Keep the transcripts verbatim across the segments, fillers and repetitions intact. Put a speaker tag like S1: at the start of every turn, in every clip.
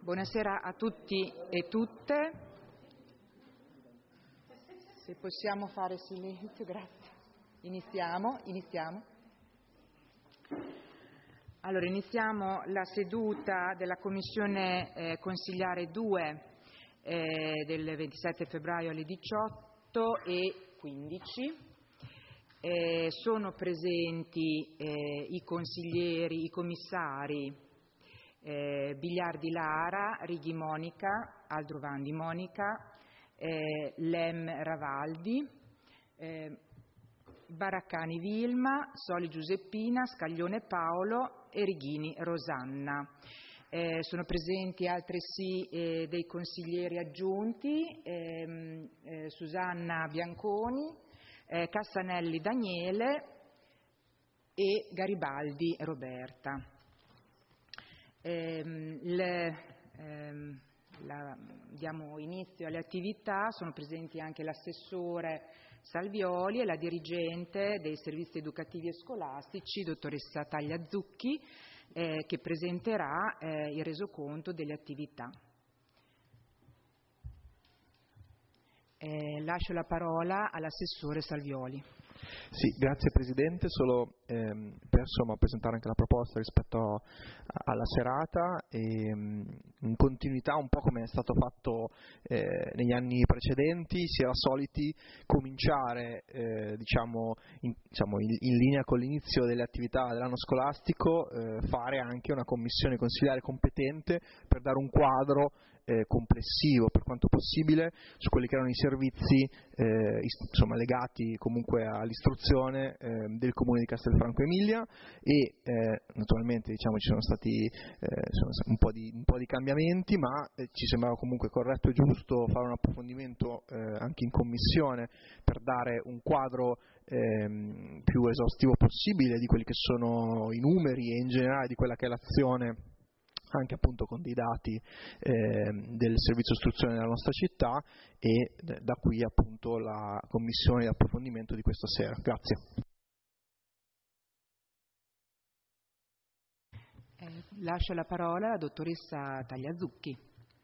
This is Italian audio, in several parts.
S1: Buonasera a tutti e tutte. Se possiamo fare silenzio, grazie. Iniziamo, iniziamo. Allora, iniziamo la seduta della Commissione eh, Consiliare due eh, del ventisette febbraio alle diciotto e quindici. Eh, sono presenti eh, i consiglieri, i commissari eh, Bigliardi Lara, Righi Monica, Aldrovandi Monica, eh, Lem Ravaldi, eh, Baraccani Vilma, Soli Giuseppina, Scaglione Paolo e Righini Rosanna. Eh, sono presenti altresì eh, dei consiglieri aggiunti, ehm, eh, Susanna Bianconi, eh, Cassanelli Daniele e Garibaldi Roberta. Ehm, le, ehm, la, diamo inizio alle attività, sono presenti anche l'assessore Salvioli e la dirigente dei servizi educativi e scolastici, dottoressa Tagliazzucchi, eh, che presenterà eh, il resoconto delle attività. Eh, lascio la parola all'assessore Salvioli.
S2: Sì, grazie Presidente, solo ehm, per insomma, presentare anche la proposta rispetto a, alla serata e ehm, in continuità un po' come è stato fatto eh, negli anni precedenti, si era soliti cominciare eh, diciamo, in, diciamo in, in linea con l'inizio delle attività dell'anno scolastico, eh, fare anche una commissione consiliare competente per dare un quadro Eh, complessivo per quanto possibile su quelli che erano i servizi eh, insomma, legati comunque all'istruzione eh, del comune di Castelfranco Emilia e eh, naturalmente diciamo, ci sono stati eh, sono un, po di, un po' di cambiamenti, ma eh, ci sembrava comunque corretto e giusto fare un approfondimento eh, anche in commissione per dare un quadro eh, più esaustivo possibile di quelli che sono i numeri e in generale di quella che è l'azione anche appunto con dei dati eh, del servizio istruzione della nostra città e d- da qui appunto la commissione di approfondimento di questa sera. Grazie.
S1: Eh, lascio la parola alla dottoressa Tagliazzucchi.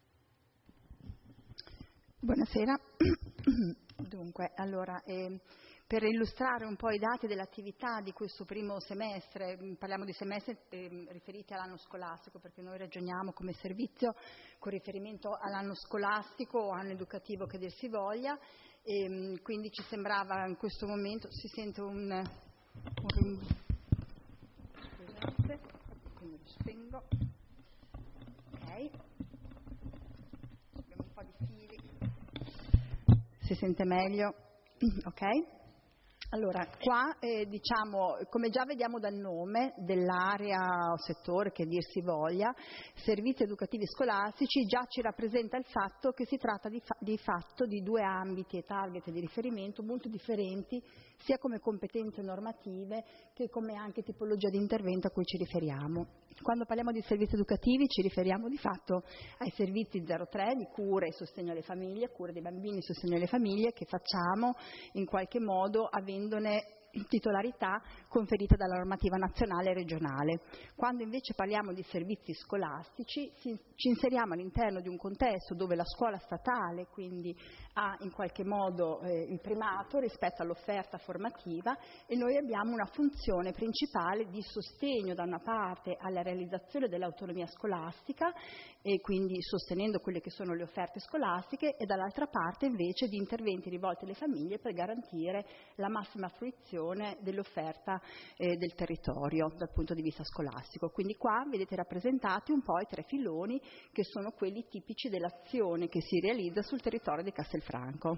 S3: Buonasera. Dunque, allora, eh, per illustrare un po' i dati dell'attività di questo primo semestre, parliamo di semestre eh, riferiti all'anno scolastico perché noi ragioniamo come servizio con riferimento all'anno scolastico o anno educativo che dir si voglia, e quindi ci sembrava in questo momento, si sente un, un scusate, quindi lo spengo, ok, abbiamo un po' di fili, si sente meglio, ok. Allora, qua eh, diciamo, come già vediamo dal nome dell'area o settore che dir si voglia, servizi educativi scolastici, già ci rappresenta il fatto che si tratta di, fa- di fatto di due ambiti e target di riferimento molto differenti, sia come competenze normative che come anche tipologia di intervento a cui ci riferiamo. Quando parliamo di servizi educativi ci riferiamo di fatto ai servizi zero tre di cura e sostegno alle famiglie, cura dei bambini e sostegno alle famiglie che facciamo in qualche modo avendone titolarità conferita dalla normativa nazionale e regionale. Quando invece parliamo di servizi scolastici ci inseriamo all'interno di un contesto dove la scuola statale quindi ha in qualche modo eh, il primato rispetto all'offerta formativa e noi abbiamo una funzione principale di sostegno da una parte alla realizzazione dell'autonomia scolastica e quindi sostenendo quelle che sono le offerte scolastiche e dall'altra parte invece di interventi rivolti alle famiglie per garantire la massima fruizione dell'offerta eh, del territorio dal punto di vista scolastico. Quindi qua vedete rappresentati un po' i tre filoni che sono quelli tipici dell'azione che si realizza sul territorio di Castelfranco.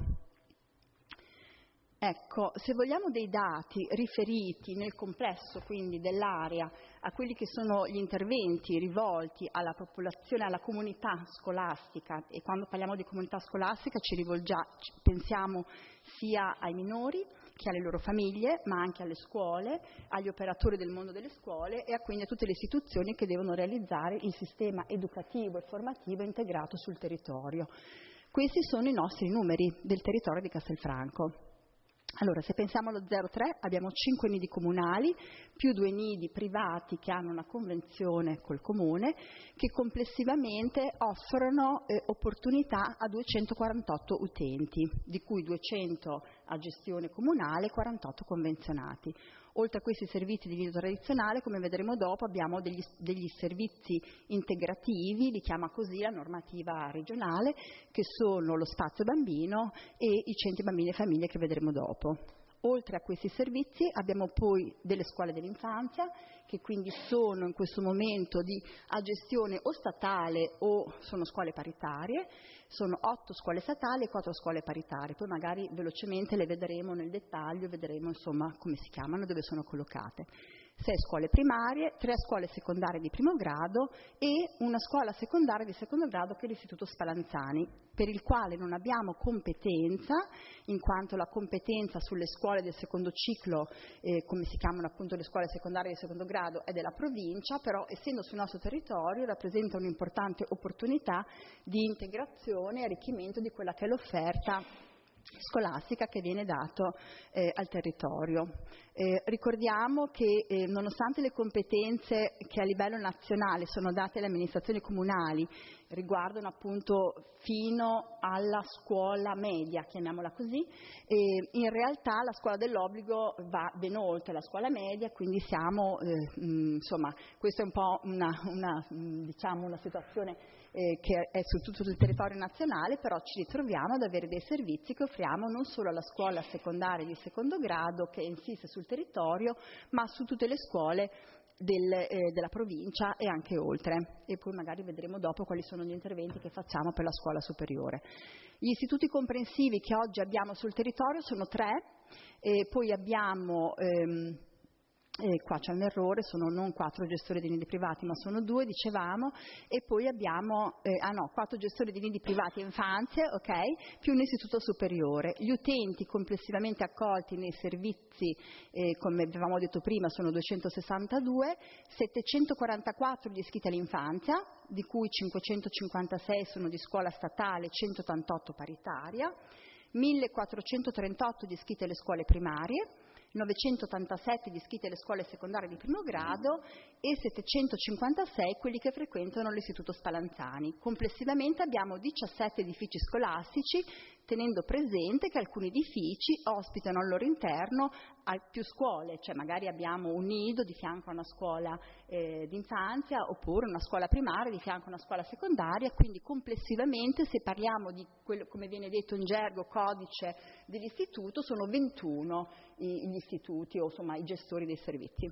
S3: Ecco, se vogliamo dei dati riferiti nel complesso quindi dell'area a quelli che sono gli interventi rivolti alla popolazione, alla comunità scolastica, e quando parliamo di comunità scolastica ci rivolgiamo, pensiamo sia ai minori che alle loro famiglie, ma anche alle scuole, agli operatori del mondo delle scuole e a quindi a tutte le istituzioni che devono realizzare il sistema educativo e formativo integrato sul territorio. Questi sono i nostri numeri del territorio di Castelfranco. Allora, se pensiamo allo zero tre, abbiamo cinque nidi comunali più due nidi privati che hanno una convenzione col comune, che complessivamente offrono eh, opportunità a duecentoquarantotto utenti, di cui duecento a gestione comunale e quarantotto convenzionati. Oltre a questi servizi di nido tradizionale, come vedremo dopo, abbiamo degli, degli servizi integrativi, li chiama così la normativa regionale, che sono lo spazio bambino e i centri bambini e famiglie che vedremo dopo. Oltre a questi servizi abbiamo poi delle scuole dell'infanzia, che quindi sono in questo momento di, a gestione o statale o sono scuole paritarie. Sono otto scuole statali e quattro scuole paritarie, poi magari velocemente le vedremo nel dettaglio, vedremo insomma come si chiamano, dove sono collocate. Sei scuole primarie, tre scuole secondarie di primo grado e una scuola secondaria di secondo grado che è l'Istituto Spallanzani, per il quale non abbiamo competenza, in quanto la competenza sulle scuole del secondo ciclo, eh, come si chiamano appunto le scuole secondarie di secondo grado, è della provincia, però essendo sul nostro territorio rappresenta un'importante opportunità di integrazione e arricchimento di quella che è l'offerta scolastica che viene dato eh, al territorio. Eh, ricordiamo che eh, nonostante le competenze che a livello nazionale sono date alle amministrazioni comunali riguardano appunto fino alla scuola media, chiamiamola così, eh, in realtà la scuola dell'obbligo va ben oltre la scuola media, quindi siamo, eh, mh, insomma, questa è un po' una, una, mh, diciamo una situazione eh, che è su tutto il territorio nazionale, però ci ritroviamo ad avere dei servizi che offriamo non solo alla scuola secondaria di secondo grado che insiste sul territorio, ma su tutte le scuole Del, eh, della provincia e anche oltre, e poi magari vedremo dopo quali sono gli interventi che facciamo per la scuola superiore. Gli istituti comprensivi che oggi abbiamo sul territorio sono tre, e poi abbiamo ehm, E qua c'è un errore, sono non quattro gestori di nidi privati ma sono due, dicevamo, e poi abbiamo, eh, ah no, quattro gestori di nidi privati e infanzie, ok, più un istituto superiore. Gli utenti complessivamente accolti nei servizi, eh, come avevamo detto prima, sono duecentosessantadue, settecentoquarantaquattro gli iscritti all'infanzia, di cui cinquecentocinquantasei sono di scuola statale, centottantotto paritaria, millequattrocentotrentotto gli iscritti alle scuole primarie, novecentottantasette gli iscritti alle scuole secondarie di primo grado e settecentocinquantasei quelli che frequentano l'Istituto Spallanzani. Complessivamente abbiamo diciassette edifici scolastici, tenendo presente che alcuni edifici ospitano al loro interno più scuole, cioè magari abbiamo un nido di fianco a una scuola eh, d'infanzia oppure una scuola primaria di fianco a una scuola secondaria, quindi complessivamente se parliamo di quello, come viene detto in gergo, codice dell'istituto, sono ventuno i, gli istituti o insomma i gestori dei servizi.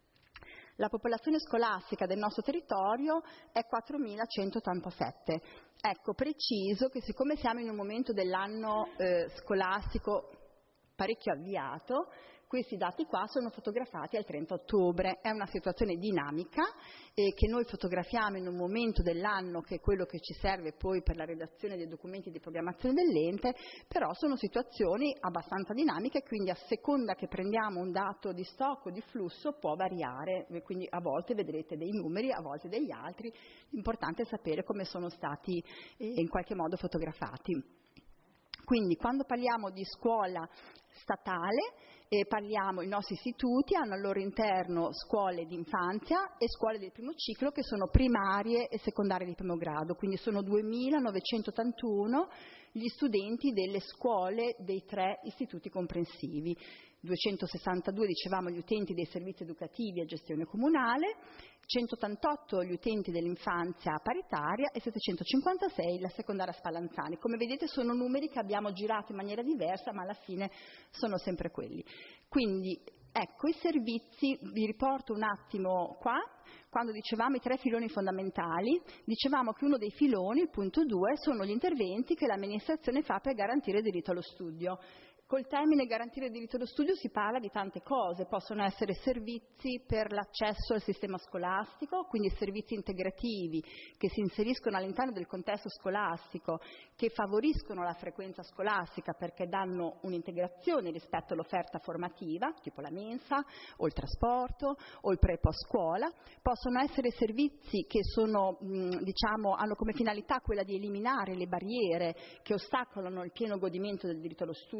S3: La popolazione scolastica del nostro territorio è quattromilacentottantasette. Ecco, preciso che siccome siamo in un momento dell'anno eh, scolastico parecchio avviato, questi dati qua sono fotografati al trenta ottobre, è una situazione dinamica eh, che noi fotografiamo in un momento dell'anno che è quello che ci serve poi per la redazione dei documenti di programmazione dell'ente, però sono situazioni abbastanza dinamiche, quindi a seconda che prendiamo un dato di stock o di flusso può variare, quindi a volte vedrete dei numeri, a volte degli altri, l'importante è sapere come sono stati eh, in qualche modo fotografati. Quindi quando parliamo di scuola statale, eh, parliamo, i nostri istituti hanno al loro interno scuole di infanzia e scuole del primo ciclo che sono primarie e secondarie di primo grado, quindi sono duemilanovecentottantuno gli studenti delle scuole dei tre istituti comprensivi. duecentosessantadue dicevamo gli utenti dei servizi educativi a gestione comunale, centottantotto gli utenti dell'infanzia paritaria e settecentocinquantasei la secondaria Spallanzani. Come vedete sono numeri che abbiamo girato in maniera diversa, ma alla fine sono sempre quelli. Quindi ecco i servizi, vi riporto un attimo qua. Quando dicevamo i tre filoni fondamentali, dicevamo che uno dei filoni, il punto due, sono gli interventi che l'amministrazione fa per garantire il diritto allo studio. Col termine garantire il diritto allo studio si parla di tante cose, possono essere servizi per l'accesso al sistema scolastico, quindi servizi integrativi che si inseriscono all'interno del contesto scolastico, che favoriscono la frequenza scolastica perché danno un'integrazione rispetto all'offerta formativa, tipo la mensa o il trasporto o il pre e post scuola. Possono essere servizi che sono, diciamo, hanno come finalità quella di eliminare le barriere che ostacolano il pieno godimento del diritto allo studio,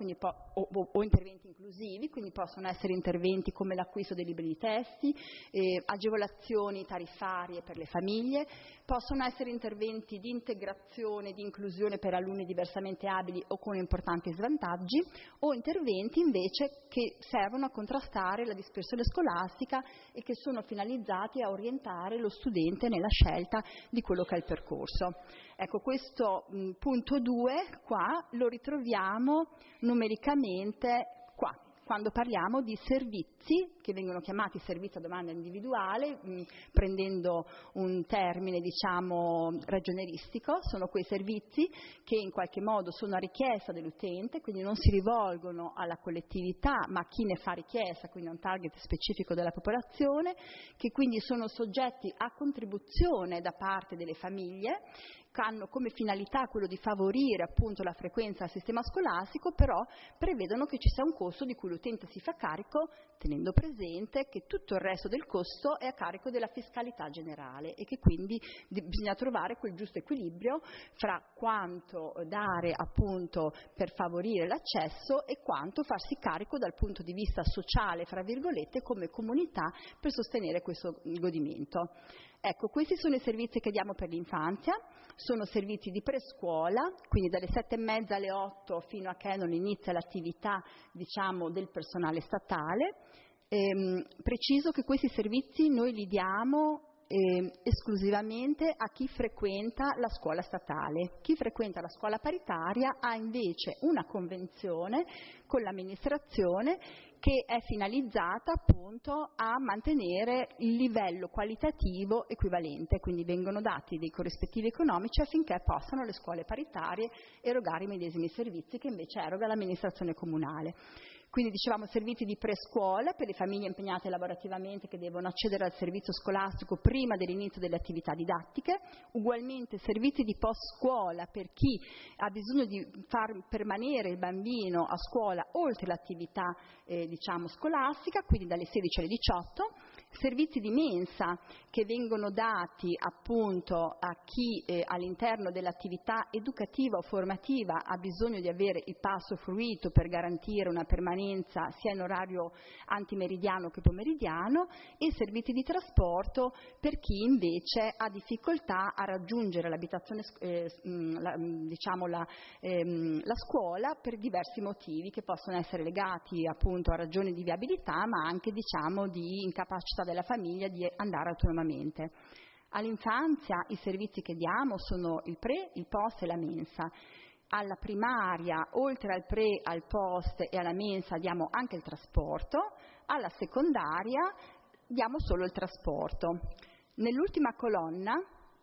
S3: quindi po- o, o, o interventi inclusivi, quindi possono essere interventi come l'acquisto dei libri di testi, eh, agevolazioni tariffarie per le famiglie, possono essere interventi di integrazione, di inclusione per alunni diversamente abili o con importanti svantaggi, o interventi invece che servono a contrastare la dispersione scolastica e che sono finalizzati a orientare lo studente nella scelta di quello che è il percorso. Ecco, questo mh, punto due qua lo ritroviamo numericamente qua, quando parliamo di servizi che vengono chiamati servizi a domanda individuale, mh, prendendo un termine diciamo ragionieristico. Sono quei servizi che in qualche modo sono a richiesta dell'utente, quindi non si rivolgono alla collettività ma a chi ne fa richiesta, quindi a un target specifico della popolazione, che quindi sono soggetti a contribuzione da parte delle famiglie, che hanno come finalità quello di favorire appunto la frequenza al sistema scolastico, però prevedono che ci sia un costo di cui l'utente si fa carico, tenendo presente che tutto il resto del costo è a carico della fiscalità generale e che quindi bisogna trovare quel giusto equilibrio fra quanto dare appunto per favorire l'accesso e quanto farsi carico dal punto di vista sociale, fra virgolette, come comunità per sostenere questo godimento. Ecco, questi sono i servizi che diamo per l'infanzia, sono servizi di prescuola, quindi dalle sette e mezza alle otto fino a che non inizia l'attività, diciamo, del personale statale. Ehm, preciso che questi servizi noi li diamo Eh, esclusivamente a chi frequenta la scuola statale. Chi frequenta la scuola paritaria ha invece una convenzione con l'amministrazione che è finalizzata appunto a mantenere il livello qualitativo equivalente, quindi vengono dati dei corrispettivi economici affinché possano le scuole paritarie erogare i medesimi servizi che invece eroga l'amministrazione comunale. Quindi dicevamo servizi di prescuola per le famiglie impegnate lavorativamente che devono accedere al servizio scolastico prima dell'inizio delle attività didattiche, ugualmente servizi di post scuola per chi ha bisogno di far permanere il bambino a scuola oltre l'attività eh, diciamo scolastica, quindi dalle sedici alle diciotto, servizi di mensa che vengono dati appunto a chi eh, all'interno dell'attività educativa o formativa ha bisogno di avere il passo fruito per garantire una permanenza sia in orario antimeridiano che pomeridiano, e servizi di trasporto per chi invece ha difficoltà a raggiungere l'abitazione, eh, la, diciamo la, ehm, la scuola per diversi motivi che possono essere legati appunto a ragioni di viabilità ma anche diciamo di incapacità della famiglia di andare autonomamente. All'infanzia i servizi che diamo sono il pre, il post e la mensa. Alla primaria, oltre al pre, al post e alla mensa diamo anche il trasporto, alla secondaria diamo solo il trasporto. Nell'ultima colonna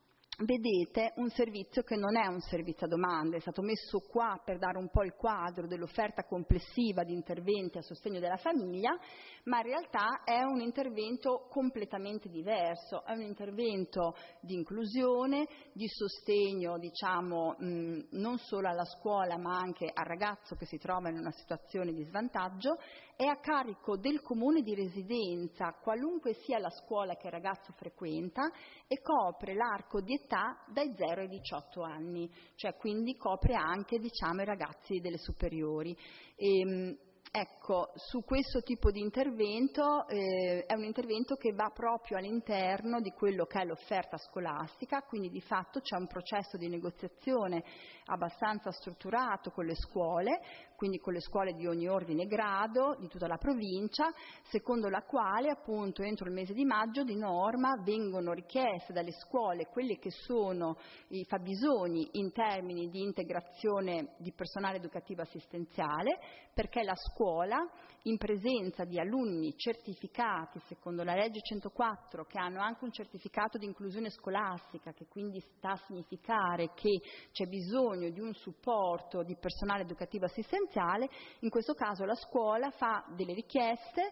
S3: vedete un servizio che non è un servizio a domanda, è stato messo qua per dare un po' il quadro dell'offerta complessiva di interventi a sostegno della famiglia, ma in realtà è un intervento completamente diverso, è un intervento di inclusione, di sostegno, diciamo, mh, non solo alla scuola ma anche al ragazzo che si trova in una situazione di svantaggio, è a carico del comune di residenza, qualunque sia la scuola che il ragazzo frequenta, e copre l'arco di età dai zero ai diciotto anni, cioè quindi copre anche diciamo, i ragazzi delle superiori. E, ecco, su questo tipo di intervento eh, è un intervento che va proprio all'interno di quello che è l'offerta scolastica, quindi di fatto c'è un processo di negoziazione abbastanza strutturato con le scuole, quindi con le scuole di ogni ordine e grado di tutta la provincia, secondo la quale appunto entro il mese di maggio di norma vengono richieste dalle scuole quelli che sono i fabbisogni in termini di integrazione di personale educativo assistenziale, perché la scuola, in presenza di alunni certificati secondo la legge centoquattro, che hanno anche un certificato di inclusione scolastica, che quindi sta a significare che c'è bisogno di un supporto di personale educativo assistenziale, in questo caso la scuola fa delle richieste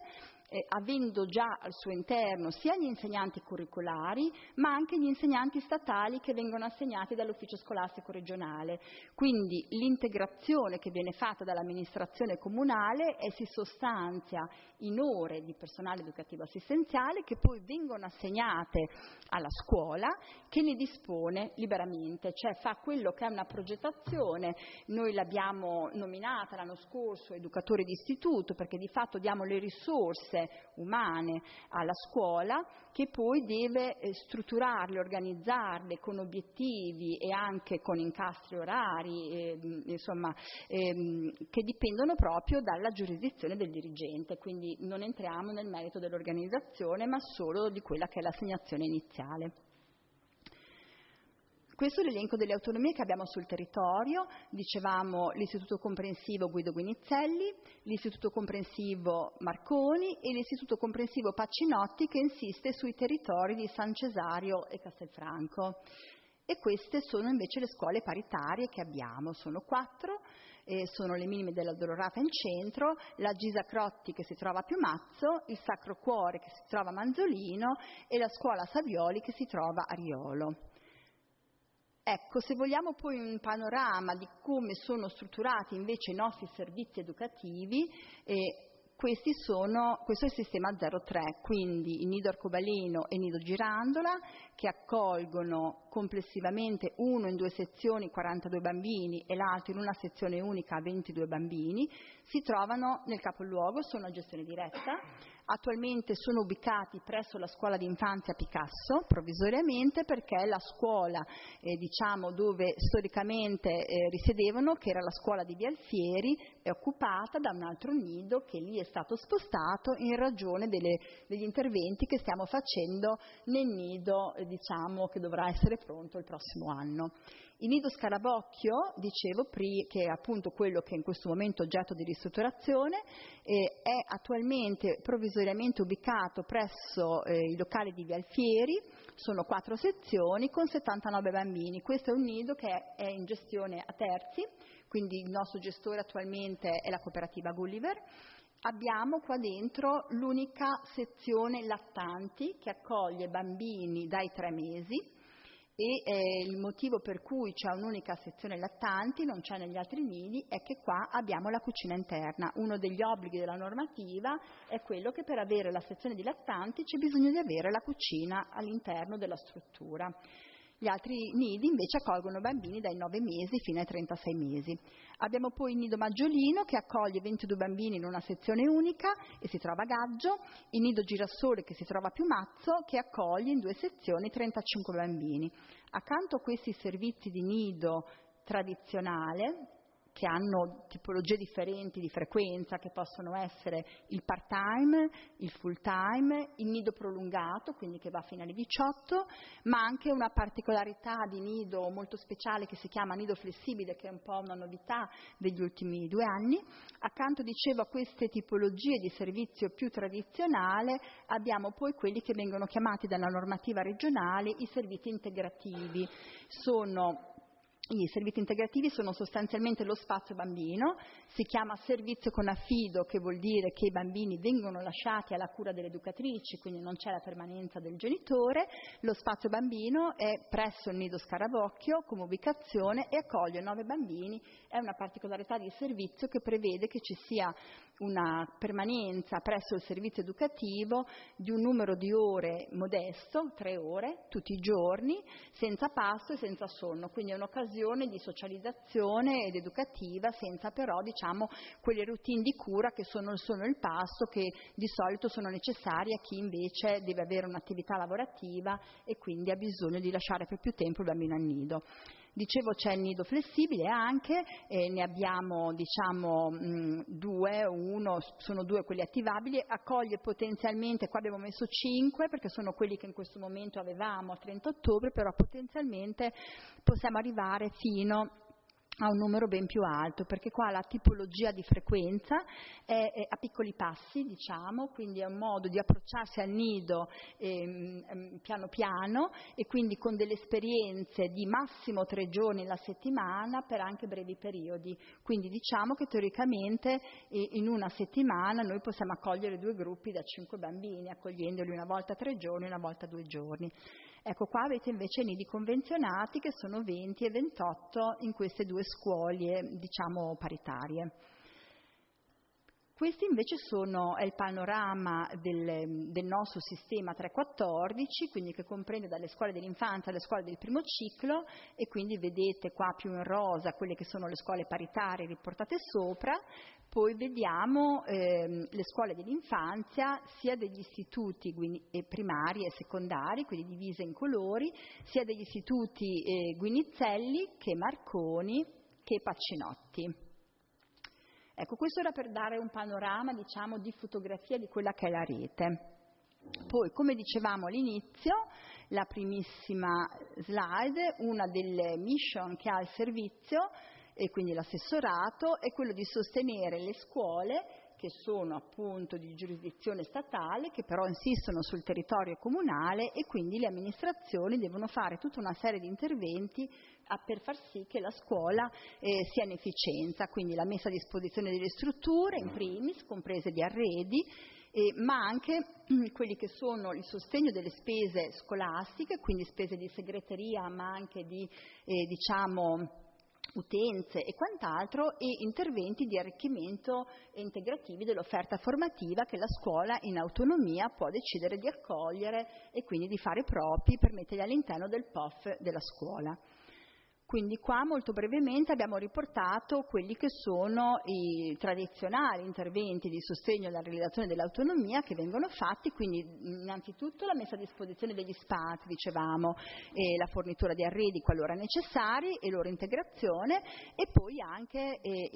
S3: eh, avendo già al suo interno sia gli insegnanti curricolari, ma anche gli insegnanti statali che vengono assegnati dall'ufficio scolastico regionale. Quindi l'integrazione che viene fatta dall'amministrazione comunale e si sostanzia in ore di personale educativo assistenziale che poi vengono assegnate alla scuola, che ne dispone liberamente, cioè fa quello che è una progettazione. Noi l'abbiamo nominata l'anno scorso educatori di istituto, perché di fatto diamo le risorse umane alla scuola, che poi deve eh, strutturarle, organizzarle con obiettivi e anche con incastri orari, eh, insomma, ehm, che dipendono proprio dalla giurisdizione del dirigente. Quindi non entriamo nel merito dell'organizzazione, ma solo di quella che è l'assegnazione iniziale. Questo è l'elenco delle autonomie che abbiamo sul territorio. Dicevamo l'Istituto Comprensivo Guido Guinizelli, l'Istituto Comprensivo Marconi e l'Istituto Comprensivo Pacinotti, che insiste sui territori di San Cesario e Castelfranco. E queste sono invece le scuole paritarie che abbiamo, sono quattro, eh, sono le minime della Dolorata in centro, la Gisa Crotti che si trova a Piumazzo, il Sacro Cuore che si trova a Manzolino e la scuola Savioli che si trova a Riolo. Ecco, se vogliamo poi un panorama di come sono strutturati invece i nostri servizi educativi, eh, questi sono, questo è il sistema zero tre, quindi il Nido Arcobaleno e il Nido Girandola, che accolgono complessivamente uno in due sezioni quarantadue bambini e l'altro in una sezione unica ventidue bambini, si trovano nel capoluogo, sono a gestione diretta. Attualmente sono ubicati presso la scuola di infanzia Picasso, provvisoriamente, perché è la scuola eh, diciamo, dove storicamente eh, risiedevano, che era la scuola di Via Alfieri, è occupata da un altro nido che lì è stato spostato in ragione delle, degli interventi che stiamo facendo nel nido eh, diciamo, che dovrà essere pronto il prossimo anno. Il Nido Scarabocchio, dicevo, che è appunto quello che è in questo momento oggetto di ristrutturazione, eh, è attualmente provvisoriamente ubicato presso eh, i locali di Via Alfieri, sono quattro sezioni con settantanove bambini. Questo è un nido che è, è in gestione a terzi, quindi il nostro gestore attualmente è la cooperativa Gulliver. Abbiamo qua dentro l'unica sezione lattanti che accoglie bambini dai tre mesi, e eh, il motivo per cui c'è un'unica sezione lattanti, non c'è negli altri nidi, è che qua abbiamo la cucina interna. Uno degli obblighi della normativa è quello che per avere la sezione di lattanti c'è bisogno di avere la cucina all'interno della struttura. Gli altri nidi invece accolgono bambini dai nove mesi fino ai trentasei mesi. Abbiamo poi il Nido Maggiolino che accoglie ventidue bambini in una sezione unica e si trova a Gaggio, il Nido Girasole che si trova a Piumazzo che accoglie in due sezioni trentacinque bambini. Accanto a questi servizi di nido tradizionale, che hanno tipologie differenti di frequenza, che possono essere il part-time, il full-time, il nido prolungato, quindi che va fino alle diciotto, ma anche una particolarità di nido molto speciale che si chiama nido flessibile, che è un po' una novità degli ultimi due anni. Accanto, dicevo, a queste tipologie di servizio più tradizionale, abbiamo poi quelli che vengono chiamati dalla normativa regionale i servizi integrativi. Sono I servizi integrativi sono sostanzialmente lo spazio bambino, si chiama servizio con affido, che vuol dire che i bambini vengono lasciati alla cura delle educatrici, quindi non c'è la permanenza del genitore. Lo spazio bambino è presso il Nido Scarabocchio come ubicazione e accoglie nove bambini. È una particolarità di servizio che prevede che ci sia una permanenza presso il servizio educativo di un numero di ore modesto, tre ore, tutti i giorni, senza pasto e senza sonno, quindi è un'occasione di socializzazione ed educativa, senza però diciamo quelle routine di cura che sono, sono il pasto, che di solito sono necessarie a chi invece deve avere un'attività lavorativa e quindi ha bisogno di lasciare per più tempo il bambino al nido. Dicevo, c'è il nido flessibile anche, eh, ne abbiamo diciamo mh, due, uno, sono due quelli attivabili, accoglie potenzialmente, qua abbiamo messo cinque perché sono quelli che in questo momento avevamo a trenta ottobre, però potenzialmente possiamo arrivare fino a un numero ben più alto, perché qua la tipologia di frequenza è, è a piccoli passi, diciamo, quindi è un modo di approcciarsi al nido ehm, piano piano, e quindi con delle esperienze di massimo tre giorni alla settimana per anche brevi periodi. Quindi diciamo che teoricamente eh, in una settimana noi possiamo accogliere due gruppi da cinque bambini, accogliendoli una volta tre giorni, una volta due giorni. Ecco, qua avete invece i nidi convenzionati, che sono venti e ventotto in queste due scuole, diciamo, paritarie. Questi invece sono, è il panorama del, del nostro sistema tre quattordici, quindi che comprende dalle scuole dell'infanzia alle scuole del primo ciclo, e quindi vedete qua più in rosa quelle che sono le scuole paritarie riportate sopra. Poi vediamo ehm, le scuole dell'infanzia sia degli istituti quindi, eh, primari e secondari, quindi divise in colori, sia degli istituti eh, Guinizelli che Marconi che Pacinotti. Ecco, questo era per dare un panorama, diciamo, di fotografia di quella che è la rete. Poi, come dicevamo all'inizio, la primissima slide, una delle mission che ha il servizio, e quindi l'assessorato, è quello di sostenere le scuole che sono appunto di giurisdizione statale, che però insistono sul territorio comunale, e quindi le amministrazioni devono fare tutta una serie di interventi a, per far sì che la scuola eh, sia in efficienza, quindi la messa a disposizione delle strutture, in primis, comprese di arredi, eh, ma anche mh, quelli che sono il sostegno delle spese scolastiche, quindi spese di segreteria, ma anche di, eh, diciamo, utenze e quant'altro, e interventi di arricchimento e integrativi dell'offerta formativa che la scuola in autonomia può decidere di accogliere e quindi di fare propri per metterli all'interno del P O F della scuola. Quindi qua molto brevemente abbiamo riportato quelli che sono i tradizionali interventi di sostegno alla realizzazione dell'autonomia che vengono fatti, quindi innanzitutto la messa a disposizione degli spazi, dicevamo, e la fornitura di arredi qualora necessari e loro integrazione, e poi anche eh,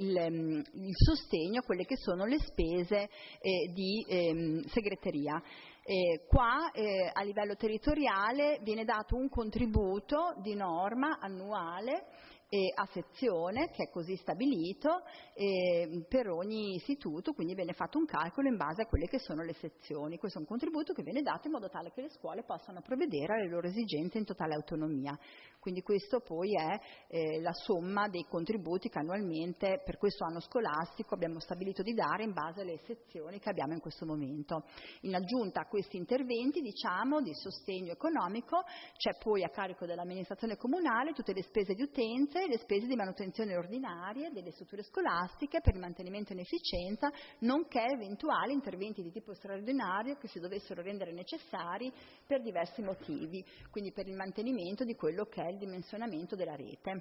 S3: il, il sostegno a quelle che sono le spese eh, di eh, segreteria. Eh, qua eh, a livello territoriale viene dato un contributo di norma annuale eh, a sezione, che è così stabilito eh, per ogni istituto, quindi viene fatto un calcolo in base a quelle che sono le sezioni. Questo è un contributo che viene dato in modo tale che le scuole possano provvedere alle loro esigenze in totale autonomia. Quindi questo poi è eh, la somma dei contributi che annualmente per questo anno scolastico abbiamo stabilito di dare in base alle sezioni che abbiamo in questo momento. In aggiunta a questi interventi, diciamo, di sostegno economico, c'è poi a carico dell'amministrazione comunale tutte le spese di utenze e le spese di manutenzione ordinarie delle strutture scolastiche per il mantenimento in efficienza, nonché eventuali interventi di tipo straordinario che si dovessero rendere necessari per diversi motivi, quindi per il mantenimento di quello che è il dimensionamento della rete.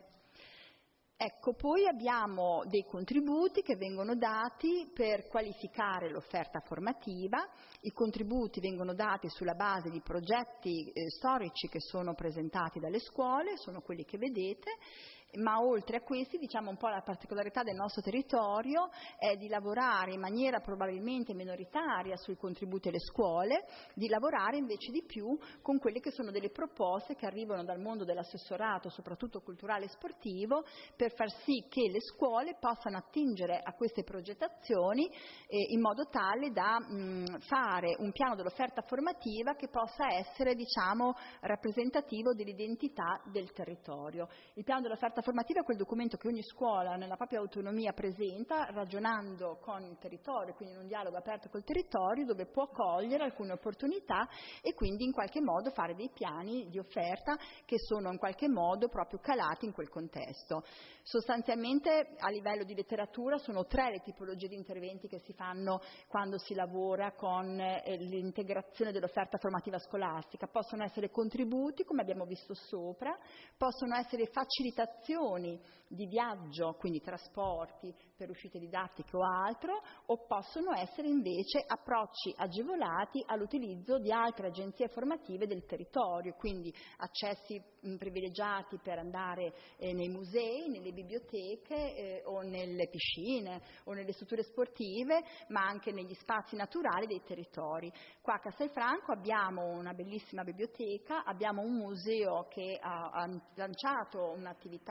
S3: Ecco, poi abbiamo dei contributi che vengono dati per qualificare l'offerta formativa. I contributi vengono dati sulla base di progetti eh, storici che sono presentati dalle scuole, sono quelli che vedete, ma oltre a questi, diciamo, un po' la particolarità del nostro territorio è di lavorare in maniera probabilmente minoritaria sui contributi alle scuole, di lavorare invece di più con quelle che sono delle proposte che arrivano dal mondo dell'assessorato, soprattutto culturale e sportivo, per far sì che le scuole possano attingere a queste progettazioni eh, in modo tale da mh, fare un piano dell'offerta formativa che possa essere, diciamo, rappresentativo dell'identità del territorio. Il piano dell'offerta formativa è quel documento che ogni scuola nella propria autonomia presenta, ragionando con il territorio, quindi in un dialogo aperto col territorio, dove può cogliere alcune opportunità e quindi in qualche modo fare dei piani di offerta che sono in qualche modo proprio calati in quel contesto. Sostanzialmente a livello di letteratura sono tre le tipologie di interventi che si fanno quando si lavora con eh, l'integrazione dell'offerta formativa scolastica. Possono essere contributi, come abbiamo visto sopra, possono essere facilitazioni di viaggio, quindi trasporti per uscite didattiche o altro, o possono essere invece approcci agevolati all'utilizzo di altre agenzie formative del territorio, quindi accessi mh, privilegiati per andare eh, nei musei, nelle biblioteche eh, o nelle piscine o nelle strutture sportive, ma anche negli spazi naturali dei territori. Qua a Castelfranco abbiamo una bellissima biblioteca, abbiamo un museo che ha, ha lanciato un'attività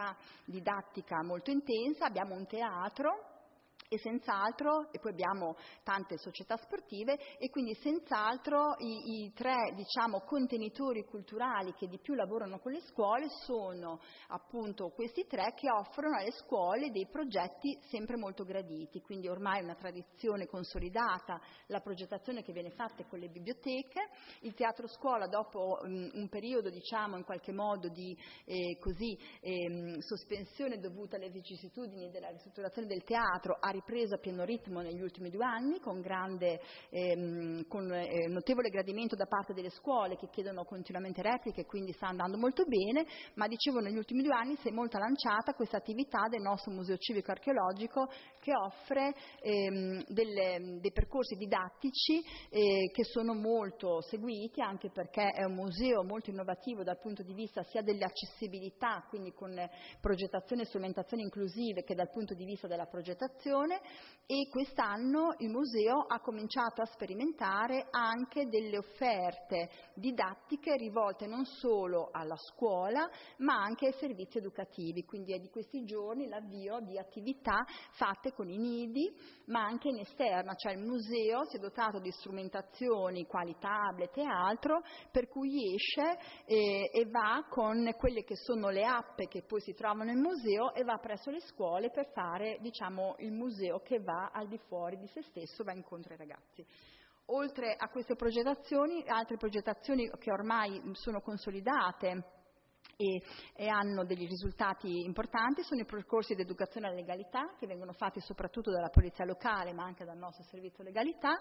S3: attività didattica molto intensa, abbiamo un teatro, e senz'altro, e poi abbiamo tante società sportive, e quindi senz'altro i, i tre, diciamo, contenitori culturali che di più lavorano con le scuole sono appunto questi tre, che offrono alle scuole dei progetti sempre molto graditi, quindi ormai una tradizione consolidata, la progettazione che viene fatta con le biblioteche, il teatro scuola dopo um, un periodo, diciamo, in qualche modo di eh, così, eh, sospensione dovuta alle vicissitudini della ristrutturazione del teatro, ha ripreso a pieno ritmo negli ultimi due anni, con grande, ehm, con eh, notevole gradimento da parte delle scuole che chiedono continuamente repliche, quindi sta andando molto bene, ma dicevo negli ultimi due anni si è molto lanciata questa attività del nostro Museo Civico Archeologico, che offre ehm, delle, dei percorsi didattici eh, che sono molto seguiti, anche perché è un museo molto innovativo dal punto di vista sia dell'accessibilità, quindi con progettazione e strumentazioni inclusive, che dal punto di vista della progettazione. E quest'anno il museo ha cominciato a sperimentare anche delle offerte didattiche rivolte non solo alla scuola ma anche ai servizi educativi, quindi è di questi giorni l'avvio di attività fatte con i nidi ma anche in esterna, cioè il museo si è dotato di strumentazioni quali tablet e altro, per cui esce eh, e va con quelle che sono le app che poi si trovano in museo e va presso le scuole per fare, diciamo, il museo che va al di fuori di se stesso, va incontro ai ragazzi. Oltre a queste progettazioni, altre progettazioni che ormai sono consolidate E, e hanno degli risultati importanti sono i percorsi di educazione alla legalità, che vengono fatti soprattutto dalla polizia locale ma anche dal nostro servizio legalità,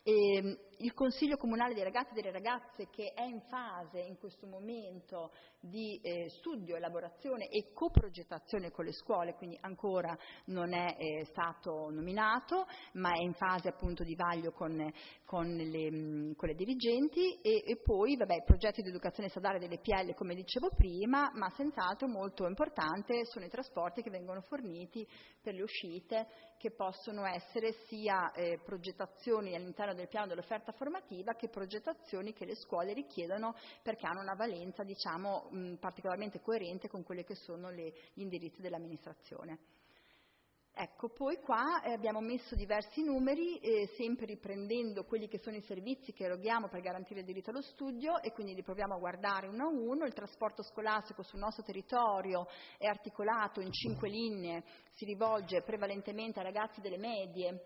S3: e il Consiglio Comunale dei Ragazzi e delle Ragazze, che è in fase in questo momento di eh, studio, elaborazione e coprogettazione con le scuole, quindi ancora non è eh, stato nominato ma è in fase appunto di vaglio con, con, le, con le dirigenti, e, e poi vabbè, i progetti di educazione stradale delle P L, come dicevo prima, ma senz'altro molto importante sono i trasporti che vengono forniti per le uscite, che possono essere sia eh, progettazioni all'interno del piano dell'offerta formativa che progettazioni che le scuole richiedono perché hanno una valenza, diciamo, mh, particolarmente coerente con quelli che sono le, gli indirizzi dell'amministrazione. Ecco, poi qua eh, abbiamo messo diversi numeri, eh, sempre riprendendo quelli che sono i servizi che eroghiamo per garantire il diritto allo studio, e quindi li proviamo a guardare uno a uno. Il trasporto scolastico sul nostro territorio è articolato in cinque linee, si rivolge prevalentemente a ragazzi delle medie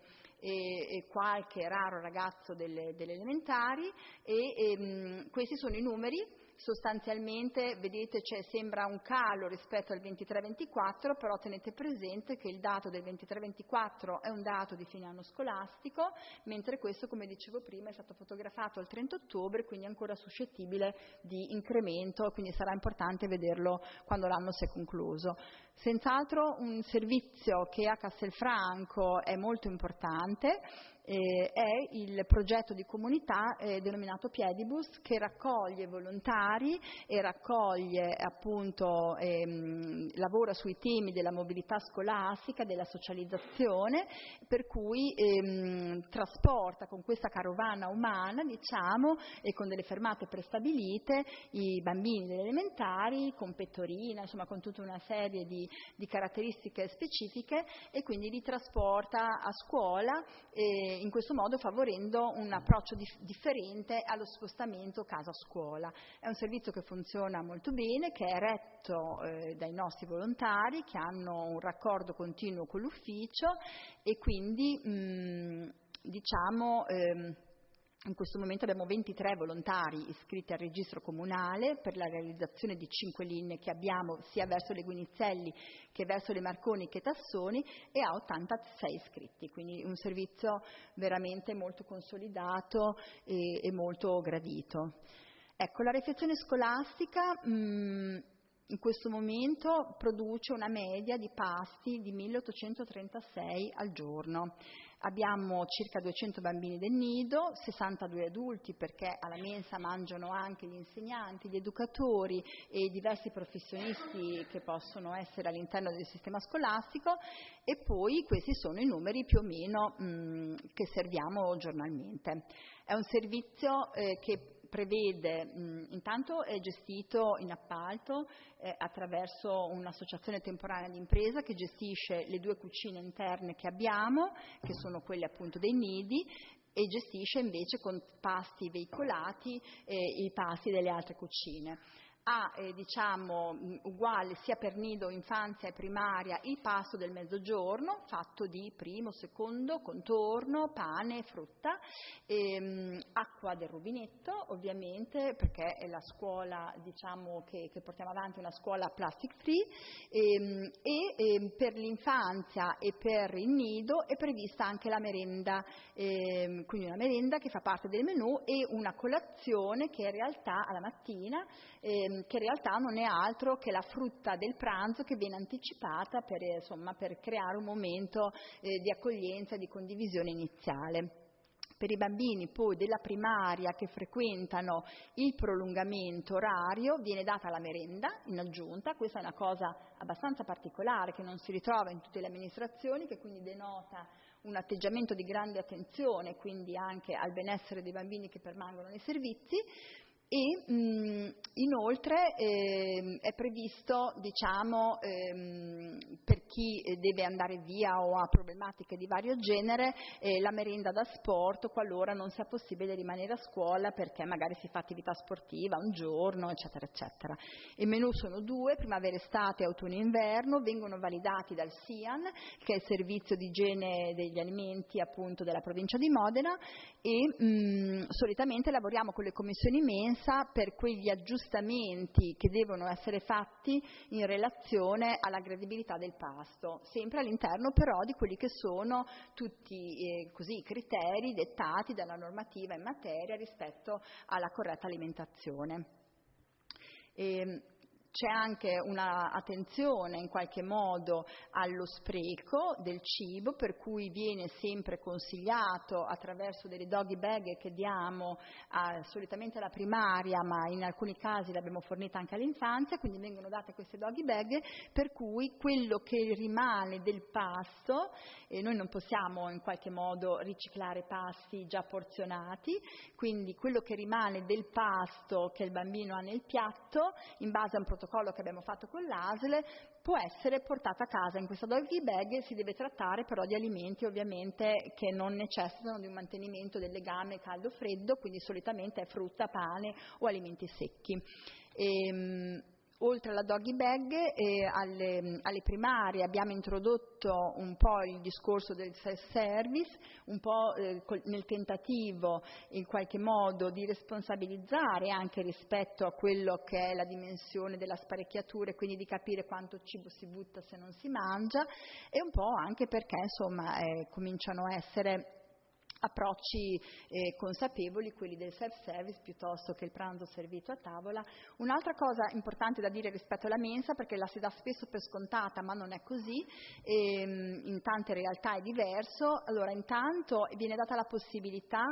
S3: e, e qualche raro ragazzo delle, delle elementari, e, e mh, questi sono i numeri. Sostanzialmente, vedete, cioè, sembra un calo rispetto al ventitré ventiquattro, però tenete presente che il dato del ventitré ventiquattro è un dato di fine anno scolastico, mentre questo, come dicevo prima, è stato fotografato il trenta ottobre, quindi è ancora suscettibile di incremento, quindi sarà importante vederlo quando l'anno si è concluso. Senz'altro un servizio che a Castelfranco è molto importante, Eh, è il progetto di comunità eh, denominato Piedibus, che raccoglie volontari e raccoglie appunto ehm, lavora sui temi della mobilità scolastica, della socializzazione, per cui ehm, trasporta con questa carovana umana, diciamo, e con delle fermate prestabilite i bambini delle elementari con pettorina, insomma con tutta una serie di, di caratteristiche specifiche, e quindi li trasporta a scuola eh, in questo modo favorendo un approccio dif- differente allo spostamento casa-scuola. È un servizio che funziona molto bene, che è retto eh, dai nostri volontari, che hanno un raccordo continuo con l'ufficio, e quindi mh, diciamo ehm, in questo momento abbiamo ventitré volontari iscritti al registro comunale per la realizzazione di cinque linee che abbiamo sia verso le Guinizelli che verso le Marconi che Tassoni, e ha ottantasei iscritti, quindi un servizio veramente molto consolidato e, e molto gradito. Ecco, la refezione scolastica mh, in questo momento produce una media di pasti di milleottocentotrentasei al giorno. Abbiamo circa duecento bambini del nido, sessantadue adulti, perché alla mensa mangiano anche gli insegnanti, gli educatori e diversi professionisti che possono essere all'interno del sistema scolastico, e poi questi sono i numeri più o meno mh, che serviamo giornalmente. È un servizio eh, che prevede, mh, intanto è gestito in appalto eh, attraverso un'associazione temporanea di impresa che gestisce le due cucine interne che abbiamo, che sono quelle appunto dei nidi, e gestisce invece con pasti veicolati eh, i pasti delle altre cucine. Ha eh, diciamo mh, uguale sia per nido infanzia e primaria il pasto del mezzogiorno fatto di primo, secondo, contorno, pane, frutta, ehm, acqua del rubinetto ovviamente perché è la scuola diciamo che, che portiamo avanti, una scuola plastic free, ehm, e ehm, per l'infanzia e per il nido è prevista anche la merenda, ehm, quindi una merenda che fa parte del menù e una colazione che in realtà alla mattina ehm, che in realtà non è altro che la frutta del pranzo che viene anticipata per, insomma, per creare un momento eh, di accoglienza e di condivisione iniziale. Per i bambini poi della primaria che frequentano il prolungamento orario viene data la merenda in aggiunta, questa è una cosa abbastanza particolare che non si ritrova in tutte le amministrazioni, che quindi denota un atteggiamento di grande attenzione quindi anche al benessere dei bambini che permangono nei servizi. E mh, inoltre eh, è previsto, diciamo, ehm, per chi deve andare via o ha problematiche di vario genere, eh, la merenda da sport qualora non sia possibile rimanere a scuola perché magari si fa attività sportiva un giorno, eccetera, eccetera. I menù sono due, primavera, estate, autunno e inverno, vengono validati dal SIAN, che è il servizio di igiene degli alimenti appunto della provincia di Modena, e mh, solitamente lavoriamo con le commissioni mensa per quegli aggiustamenti che devono essere fatti in relazione alla gradibilità del pasto, sempre all'interno però di quelli che sono tutti eh, così, criteri dettati dalla normativa in materia rispetto alla corretta alimentazione. E, c'è anche un'attenzione in qualche modo allo spreco del cibo, per cui viene sempre consigliato attraverso delle doggy bag che diamo a, solitamente alla primaria, ma in alcuni casi l'abbiamo fornita anche all'infanzia, quindi vengono date queste doggy bag per cui quello che rimane del pasto, e noi non possiamo in qualche modo riciclare pasti già porzionati, quindi quello che rimane del pasto che il bambino ha nel piatto, in base a un protocollo che abbiamo fatto con l'A S L, può essere portata a casa. In questa doggy bag si deve trattare però di alimenti ovviamente che non necessitano di un mantenimento del legame caldo-freddo, quindi solitamente è frutta, pane o alimenti secchi. E, oltre alla doggy bag, eh, alle, alle primarie abbiamo introdotto un po' il discorso del self-service, un po' eh, col, nel tentativo in qualche modo di responsabilizzare anche rispetto a quello che è la dimensione della sparecchiatura e quindi di capire quanto cibo si butta se non si mangia, e un po' anche perché insomma eh, cominciano a essere approcci eh, consapevoli, quelli del self-service piuttosto che il pranzo servito a tavola. Un'altra cosa importante da dire rispetto alla mensa, perché la si dà spesso per scontata, ma non è così, ehm, in tante realtà è diverso. Allora, intanto viene data la possibilità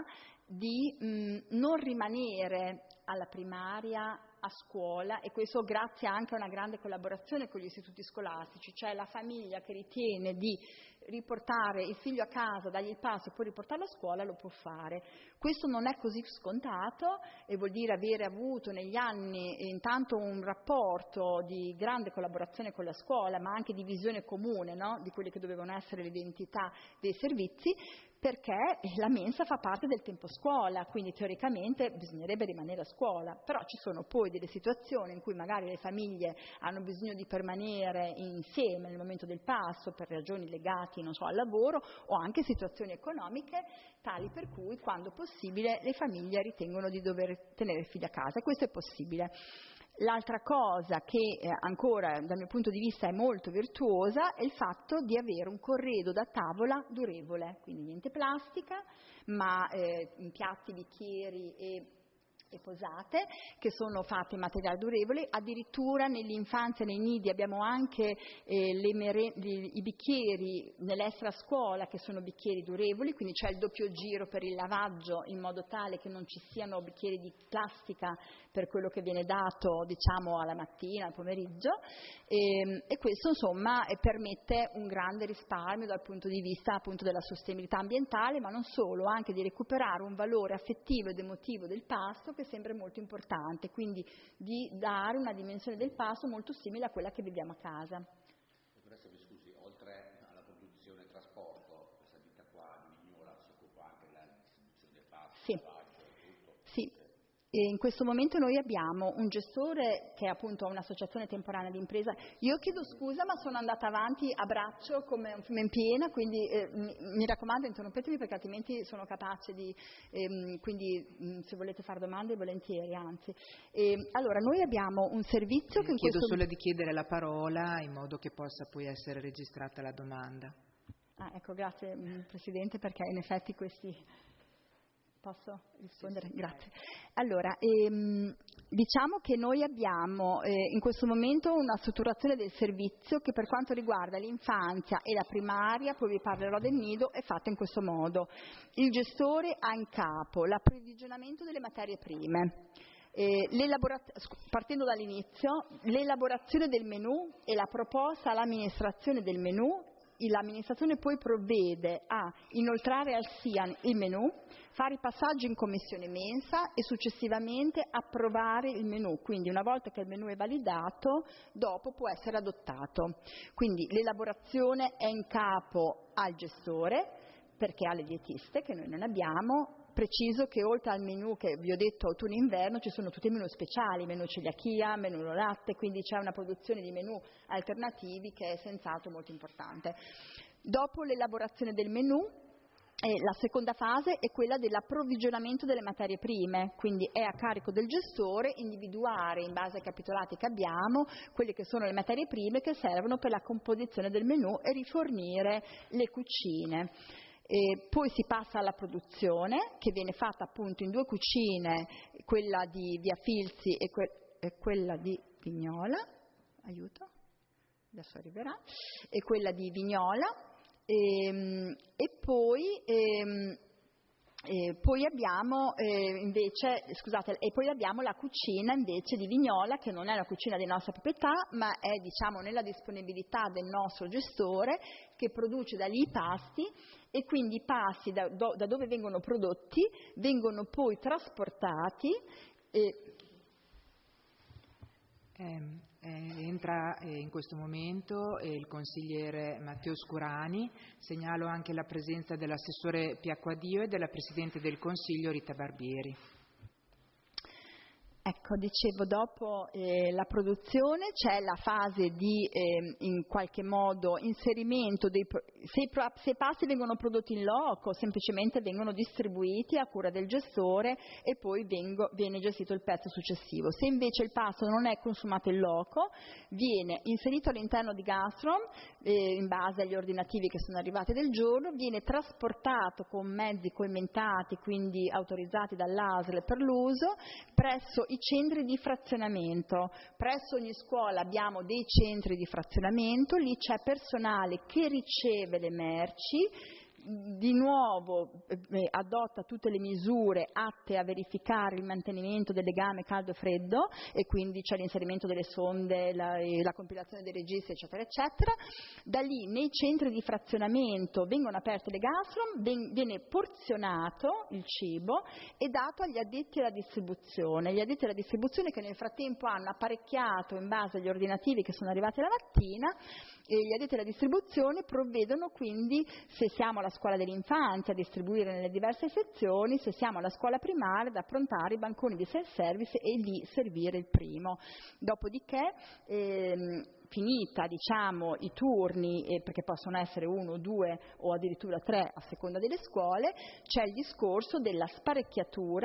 S3: di mh, non rimanere alla primaria a scuola, e questo grazie anche a una grande collaborazione con gli istituti scolastici, cioè la famiglia che ritiene di riportare il figlio a casa, dargli il pasto e poi riportarlo a scuola, lo può fare. Questo non è così scontato e vuol dire avere avuto negli anni intanto un rapporto di grande collaborazione con la scuola, ma anche di visione comune, no? Di quelle che dovevano essere le identità dei servizi, perché la mensa fa parte del tempo scuola, quindi teoricamente bisognerebbe rimanere a scuola, però ci sono poi delle situazioni in cui magari le famiglie hanno bisogno di permanere insieme nel momento del pasto per ragioni legate, non so, al lavoro, o anche situazioni economiche tali per cui quando possibile le famiglie ritengono di dover tenere il figlio a casa, e questo è possibile. L'altra cosa che eh, ancora dal mio punto di vista è molto virtuosa è il fatto di avere un corredo da tavola durevole, quindi niente plastica, ma eh, piatti, bicchieri e e posate che sono fatte in materiale durevole. Addirittura nell'infanzia, nei nidi, abbiamo anche eh, le mere- gli, i bicchieri nell'extra scuola che sono bicchieri durevoli, quindi c'è il doppio giro per il lavaggio in modo tale che non ci siano bicchieri di plastica per quello che viene dato, diciamo, alla mattina, al pomeriggio, e, e questo insomma permette un grande risparmio dal punto di vista appunto della sostenibilità ambientale, ma non solo, anche di recuperare un valore affettivo ed emotivo del pasto che che è sempre molto importante, quindi di dare una dimensione del pasto molto simile a quella che viviamo a casa.
S4: Adesso mi scusi, oltre alla produzione e trasporto, questa ditta qua di Vignola si occupa anche della distribuzione del pasto,
S3: sì.
S4: lavaggio e tutto?
S3: Sì. E in questo momento noi abbiamo un gestore che è appunto un'associazione temporanea di impresa. Io chiedo scusa, ma sono andata avanti a braccio come un fiume in piena, quindi eh, mi, mi raccomando interrompetemi perché altrimenti sono capace di, ehm, quindi mh, se volete fare domande volentieri, anzi. E, allora, noi abbiamo un servizio
S1: eh,
S3: che in
S1: chiedo
S3: questo...
S1: solo di chiedere la parola in modo che possa poi essere registrata la domanda.
S3: Ah, ecco, grazie mh, Presidente, perché in effetti questi... Posso rispondere?
S1: Sì, sì,
S3: Grazie. Allora, ehm, diciamo che noi abbiamo eh, in questo momento una strutturazione del servizio che per quanto riguarda l'infanzia e la primaria, poi vi parlerò del nido, è fatta in questo modo. Il gestore ha in capo l'approvvigionamento delle materie prime, eh, partendo dall'inizio, l'elaborazione del menù e la proposta all'amministrazione del menù. L'amministrazione poi provvede a inoltrare al S I A N il menù, fare i passaggi in commissione mensa e successivamente approvare il menù. Quindi una volta che il menù è validato, dopo può essere adottato. Quindi l'elaborazione è in capo al gestore, perché ha le dietiste, che noi non abbiamo. Preciso che oltre al menù che vi ho detto autunno-inverno ci sono tutti i menù speciali, menù celiachia, menù latte, quindi c'è una produzione di menù alternativi che è senz'altro molto importante. Dopo l'elaborazione del menù, eh, la seconda fase è quella dell'approvvigionamento delle materie prime, quindi è a carico del gestore individuare in base ai capitolati che abbiamo quelle che sono le materie prime che servono per la composizione del menù e rifornire le cucine. E poi si passa alla produzione, che viene fatta appunto in due cucine, quella di Via Filzi e, que- e quella di Vignola, aiuto, adesso arriverà, e quella di Vignola, e, e poi... E, E poi abbiamo eh, invece, scusate, e poi abbiamo la cucina invece di Vignola, che non è la cucina di nostra proprietà, ma è diciamo nella disponibilità del nostro gestore che produce da lì i pasti e quindi i pasti da, do, da dove vengono prodotti vengono poi trasportati e
S1: Eh, eh, entra eh, in questo momento eh, il consigliere Matteo Scurani, segnalo anche la presenza dell'assessore Piacquadio e della Presidente del Consiglio Rita Barbieri.
S3: Ecco, dicevo, dopo eh, la produzione c'è la fase di eh, in qualche modo inserimento dei se i, se i pasti vengono prodotti in loco, semplicemente vengono distribuiti a cura del gestore e poi vengo, viene gestito il pezzo successivo. Se invece il pasto non è consumato in loco, viene inserito all'interno di Gastron eh, in base agli ordinativi che sono arrivati del giorno, viene trasportato con mezzi coimentati, quindi autorizzati dall'A S L per l'uso, presso i centri di frazionamento. Presso ogni scuola abbiamo dei centri di frazionamento, lì c'è personale che riceve le merci, di nuovo eh, adotta tutte le misure atte a verificare il mantenimento del legame caldo-freddo e quindi c'è l'inserimento delle sonde, la, la compilazione dei registri eccetera eccetera. Da lì nei centri di frazionamento vengono aperte le gastron, ven, viene porzionato il cibo e dato agli addetti alla distribuzione. Gli addetti alla distribuzione che nel frattempo hanno apparecchiato in base agli ordinativi che sono arrivati la mattina e gli addetti alla distribuzione provvedono quindi, se siamo alla scuola dell'infanzia, a distribuire nelle diverse sezioni, se siamo alla scuola primaria, ad approntare i banconi di self-service e lì servire il primo. Dopodiché, ehm, finita diciamo, i turni, eh, perché possono essere uno, due o addirittura tre a seconda delle scuole, c'è il discorso della sparecchiatura,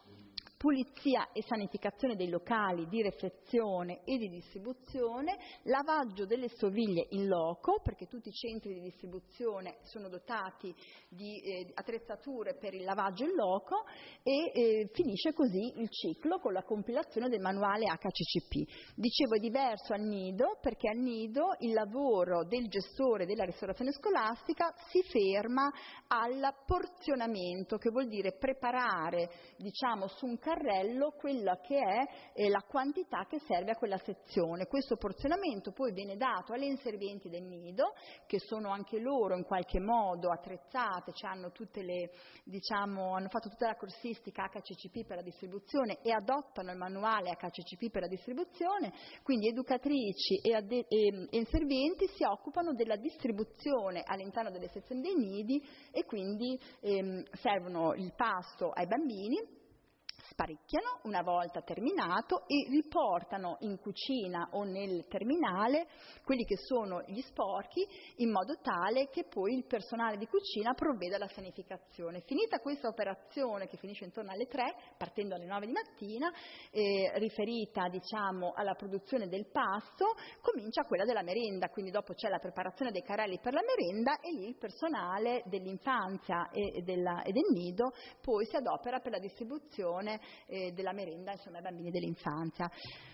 S3: pulizia e sanificazione dei locali di refezione e di distribuzione, lavaggio delle stoviglie in loco, perché tutti i centri di distribuzione sono dotati di eh, attrezzature per il lavaggio in loco e eh, finisce così il ciclo con la compilazione del manuale H C C P. Dicevo è diverso al nido perché al nido il lavoro del gestore della ristorazione scolastica si ferma al porzionamento, che vuol dire preparare diciamo su un carrello quella che è eh, la quantità che serve a quella sezione. Questo porzionamento poi viene dato alle inservienti del nido, che sono anche loro in qualche modo attrezzate, cioè hanno tutte le, diciamo, hanno fatto tutta la corsistica H C C P per la distribuzione e adottano il manuale H C C P per la distribuzione, quindi educatrici e, adde- e, e inservienti si occupano della distribuzione all'interno delle sezioni dei nidi e quindi ehm, servono il pasto ai bambini, sparecchiano una volta terminato e riportano in cucina o nel terminale quelli che sono gli sporchi, in modo tale che poi il personale di cucina provveda alla sanificazione. Finita questa operazione, che finisce intorno alle tre, partendo alle nove di mattina, eh, riferita diciamo alla produzione del pasto, comincia quella della merenda, quindi dopo c'è la preparazione dei carrelli per la merenda e lì il personale dell'infanzia e, della, e del nido poi si adopera per la distribuzione Eh, della merenda insomma ai bambini dell'infanzia.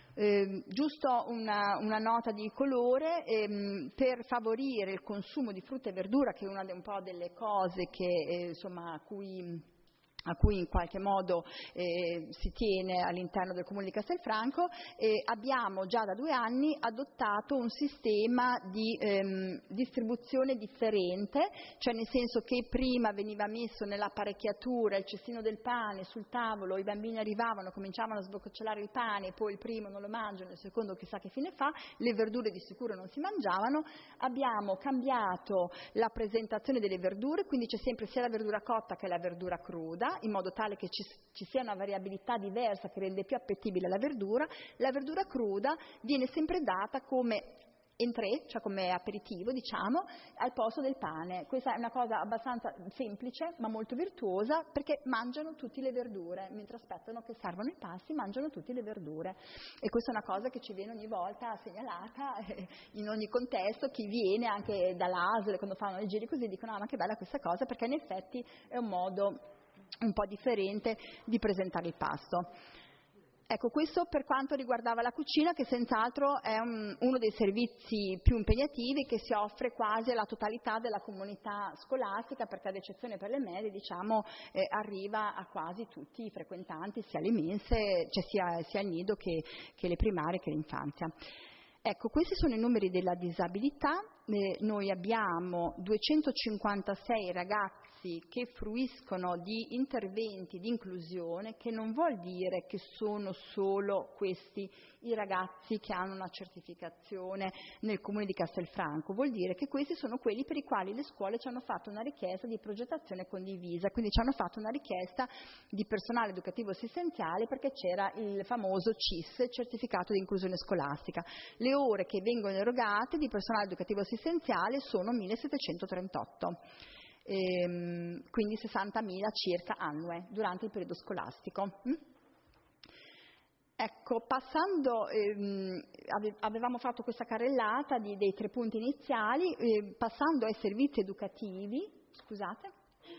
S3: Eh, giusto una, una nota di colore, ehm, per favorire il consumo di frutta e verdura, che è una de, un po' delle cose che, eh, insomma, a cui a cui in qualche modo eh, si tiene all'interno del Comune di Castelfranco, eh, abbiamo già da due anni adottato un sistema di ehm, distribuzione differente, cioè nel senso che prima veniva messo nell'apparecchiatura il cestino del pane sul tavolo, i bambini arrivavano, cominciavano a sboccolare il pane, poi il primo non lo mangiano, il secondo chissà che fine fa, le verdure di sicuro non si mangiavano. Abbiamo cambiato la presentazione delle verdure, quindi c'è sempre sia la verdura cotta che la verdura cruda, in modo tale che ci, ci sia una variabilità diversa che rende più appetibile la verdura. La verdura cruda viene sempre data come entrée, cioè come aperitivo, diciamo, al posto del pane. Questa è una cosa abbastanza semplice, ma molto virtuosa, perché mangiano tutte le verdure, mentre aspettano che servano i pasti, mangiano tutte le verdure. E questa è una cosa che ci viene ogni volta segnalata, eh, in ogni contesto, chi viene anche dall'A S L, quando fanno i giri così, dicono, ah, ma che bella questa cosa, perché in effetti è un modo un po' differente di presentare il pasto. Ecco, questo per quanto riguardava la cucina, che senz'altro è un, uno dei servizi più impegnativi che si offre quasi alla totalità della comunità scolastica, perché ad eccezione per le medie, diciamo, eh, arriva a quasi tutti i frequentanti, sia le mense, cioè sia, sia il nido che, che le primarie che l'infanzia. Ecco, questi sono i numeri della disabilità. Eh, noi abbiamo duecentocinquantasei ragazzi che fruiscono di interventi di inclusione, che non vuol dire che sono solo questi i ragazzi che hanno una certificazione nel Comune di Castelfranco, vuol dire che questi sono quelli per i quali le scuole ci hanno fatto una richiesta di progettazione condivisa, quindi ci hanno fatto una richiesta di personale educativo assistenziale, perché c'era il famoso C I S, certificato di inclusione scolastica. Le ore che vengono erogate di personale educativo assistenziale sono millesettecentotrentotto. Ehm, quindi sessantamila circa annue durante il periodo scolastico. Mm? Ecco, passando, ehm, avevamo fatto questa carrellata di, dei tre punti iniziali, eh, passando ai servizi educativi, scusate.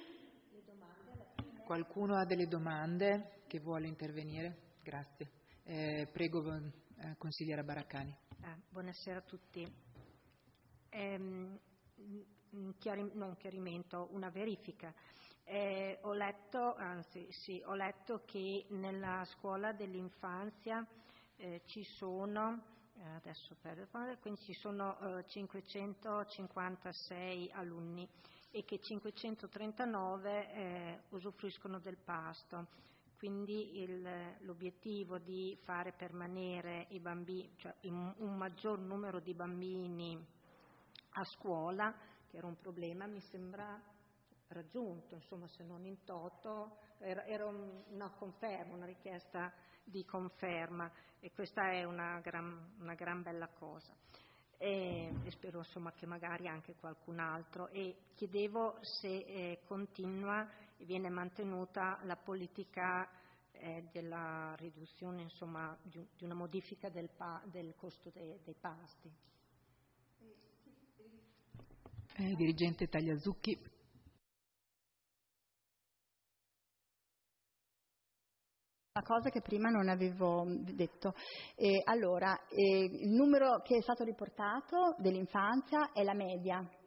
S1: Qualcuno ha delle domande che vuole intervenire? Grazie. Eh, prego, eh, consigliera Baraccani.
S5: Ah, buonasera a tutti. Ehm, un chiarim- non chiarimento, una verifica. Eh, ho letto, anzi sì, ho letto che nella scuola dell'infanzia eh, ci sono, eh, adesso per quindi ci sono eh, cinquecentocinquantasei alunni e che cinquecentotrentanove eh, usufruiscono del pasto. Quindi il, l'obiettivo di fare permanere i bambini, cioè un, un maggior numero di bambini a scuola, che era un problema, mi sembra raggiunto, insomma, se non in toto, era, era un, una conferma, una richiesta di conferma, e questa è una gran, una gran bella cosa. E, e spero insomma che magari anche qualcun altro, e chiedevo se eh, continua e viene mantenuta la politica eh, della riduzione, insomma, di, di una modifica del, pa, del costo de, dei pasti.
S1: Eh, dirigente Tagliazucchi.
S3: Una cosa che prima non avevo detto. Eh, allora, eh, il numero che è stato riportato dell'infanzia è la media,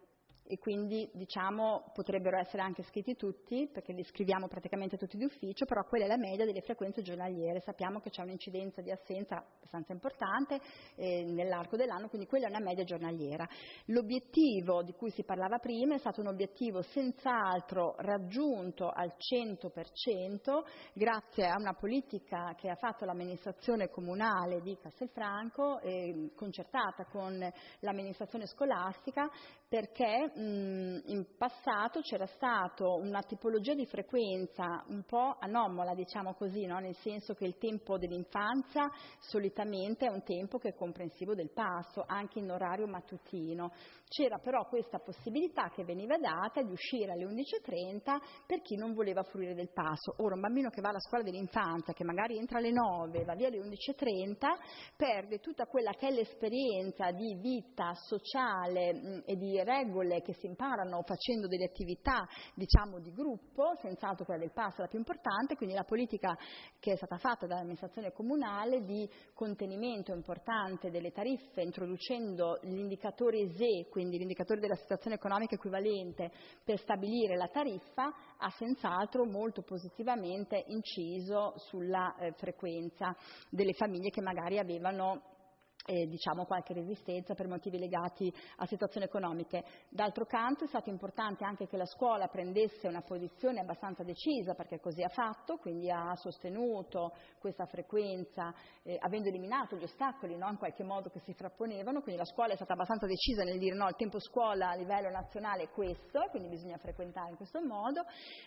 S3: e quindi diciamo potrebbero essere anche scritti tutti, perché li scriviamo praticamente tutti d'ufficio, però quella è la media delle frequenze giornaliere. Sappiamo che c'è un'incidenza di assenza abbastanza importante eh, nell'arco dell'anno, quindi quella è una media giornaliera. L'obiettivo di cui si parlava prima è stato un obiettivo senz'altro raggiunto al cento per cento grazie a una politica che ha fatto l'amministrazione comunale di Castelfranco, eh, concertata con l'amministrazione scolastica, perché mh, in passato c'era stata una tipologia di frequenza un po' anomala, diciamo così, no? Nel senso che il tempo dell'infanzia solitamente è un tempo che è comprensivo del pasto, anche in orario mattutino. C'era però questa possibilità che veniva data di uscire alle undici e trenta per chi non voleva fruire del pasto. Ora un bambino che va alla scuola dell'infanzia, che magari entra alle nove, va via alle undici e trenta, perde tutta quella che è l'esperienza di vita sociale mh, e di regole che si imparano facendo delle attività, diciamo, di gruppo, senz'altro quella del pasto è la più importante, quindi la politica che è stata fatta dall'amministrazione comunale di contenimento importante delle tariffe, introducendo l'indicatore E S E, quindi l'indicatore della situazione economica equivalente, per stabilire la tariffa, ha senz'altro molto positivamente inciso sulla eh, frequenza delle famiglie che magari avevano Eh, diciamo qualche resistenza per motivi legati a situazioni economiche. D'altro canto è stato importante anche che la scuola prendesse una posizione abbastanza decisa, perché così ha fatto, quindi ha sostenuto questa frequenza eh, avendo eliminato gli ostacoli, no, in qualche modo che si frapponevano, quindi la scuola è stata abbastanza decisa nel dire no, il tempo scuola a livello nazionale è questo, quindi bisogna frequentare in questo modo,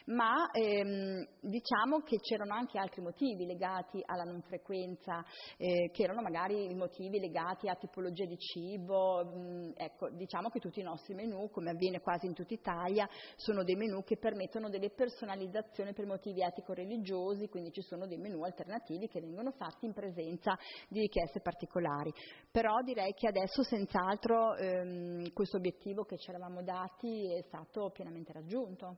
S3: ma ehm, diciamo che c'erano anche altri motivi legati alla non frequenza, eh, che erano magari i motivi legati legati a tipologie di cibo, mh, ecco, diciamo che tutti i nostri menù, come avviene quasi in tutta Italia, sono dei menù che permettono delle personalizzazioni per motivi etico-religiosi, quindi ci sono dei menù alternativi che vengono fatti in presenza di richieste particolari. Però direi che adesso senz'altro ehm, questo obiettivo che ci eravamo dati è stato pienamente raggiunto.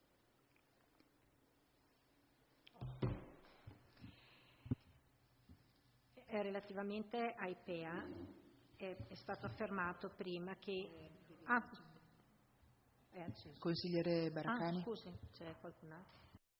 S5: Relativamente ai P E A è, è stato affermato prima che... Ah, è acceso.
S1: Consigliere Baracani.
S5: Ah, scusi, c'è qualcun altro?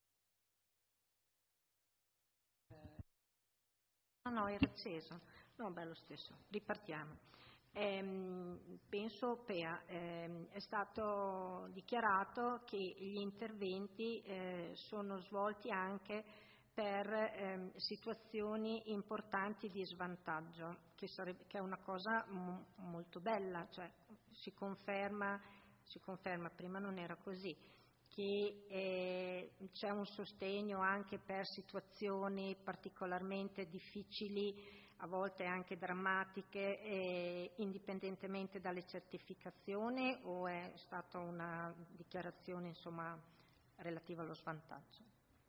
S5: No, no, era acceso. No, beh, lo stesso. Ripartiamo. Ehm, penso P E A, ehm, è stato dichiarato che gli interventi eh, sono svolti anche per ehm, situazioni importanti di svantaggio, che, sarebbe, che è una cosa m- molto bella, cioè si conferma, si conferma, prima non era così, che eh, c'è un sostegno anche per situazioni particolarmente difficili, a volte anche drammatiche, eh, indipendentemente dalle certificazioni, o è stata una dichiarazione insomma relativa allo svantaggio?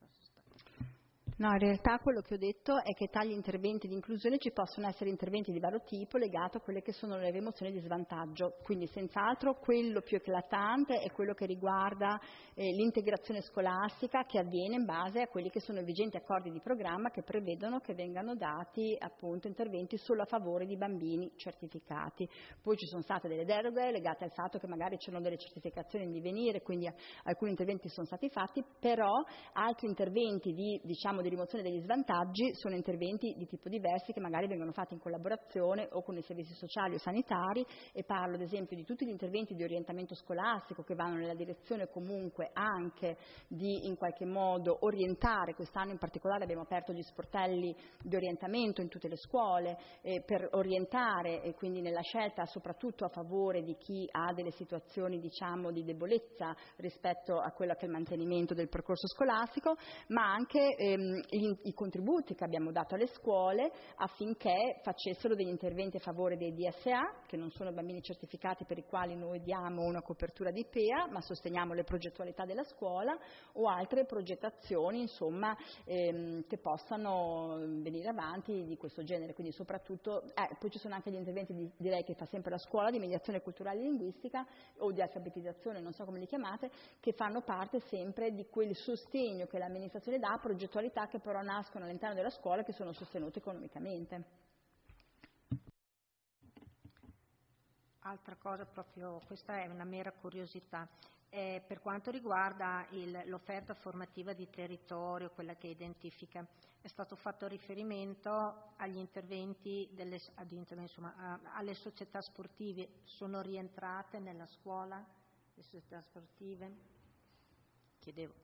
S3: No, in realtà quello che ho detto è che tali interventi di inclusione ci possono essere interventi di vario tipo legato a quelle che sono le rimozioni di svantaggio, quindi senz'altro quello più eclatante è quello che riguarda eh, l'integrazione scolastica, che avviene in base a quelli che sono i vigenti accordi di programma che prevedono che vengano dati appunto interventi solo a favore di bambini certificati. Poi ci sono state delle deroghe legate al fatto che magari c'erano delle certificazioni in divenire, quindi alcuni interventi sono stati fatti, però altri interventi di, diciamo, di rimozione degli svantaggi sono interventi di tipo diversi che magari vengono fatti in collaborazione o con i servizi sociali o sanitari, e parlo ad esempio di tutti gli interventi di orientamento scolastico che vanno nella direzione comunque anche di in qualche modo orientare. Quest'anno in particolare abbiamo aperto gli sportelli di orientamento in tutte le scuole eh, per orientare, e quindi nella scelta soprattutto a favore di chi ha delle situazioni diciamo di debolezza rispetto a quello che è il mantenimento del percorso scolastico, ma anche ehm, I, i contributi che abbiamo dato alle scuole affinché facessero degli interventi a favore dei D S A, che non sono bambini certificati per i quali noi diamo una copertura di P E A, ma sosteniamo le progettualità della scuola o altre progettazioni insomma ehm, che possano venire avanti di questo genere. Quindi soprattutto, eh, poi ci sono anche gli interventi di, direi che fa sempre la scuola di mediazione culturale e linguistica o di alfabetizzazione, non so come li chiamate, che fanno parte sempre di quel sostegno che l'amministrazione dà a progettualità che però nascono all'interno della scuola e che sono sostenute economicamente.
S5: altra cosa, proprio questa è una mera curiosità. Eh, per quanto riguarda il, l'offerta formativa di territorio, quella che identifica, è stato fatto riferimento agli interventi, delle, ad interventi insomma, a, alle società sportive. Sono rientrate nella scuola le società sportive? Chiedevo.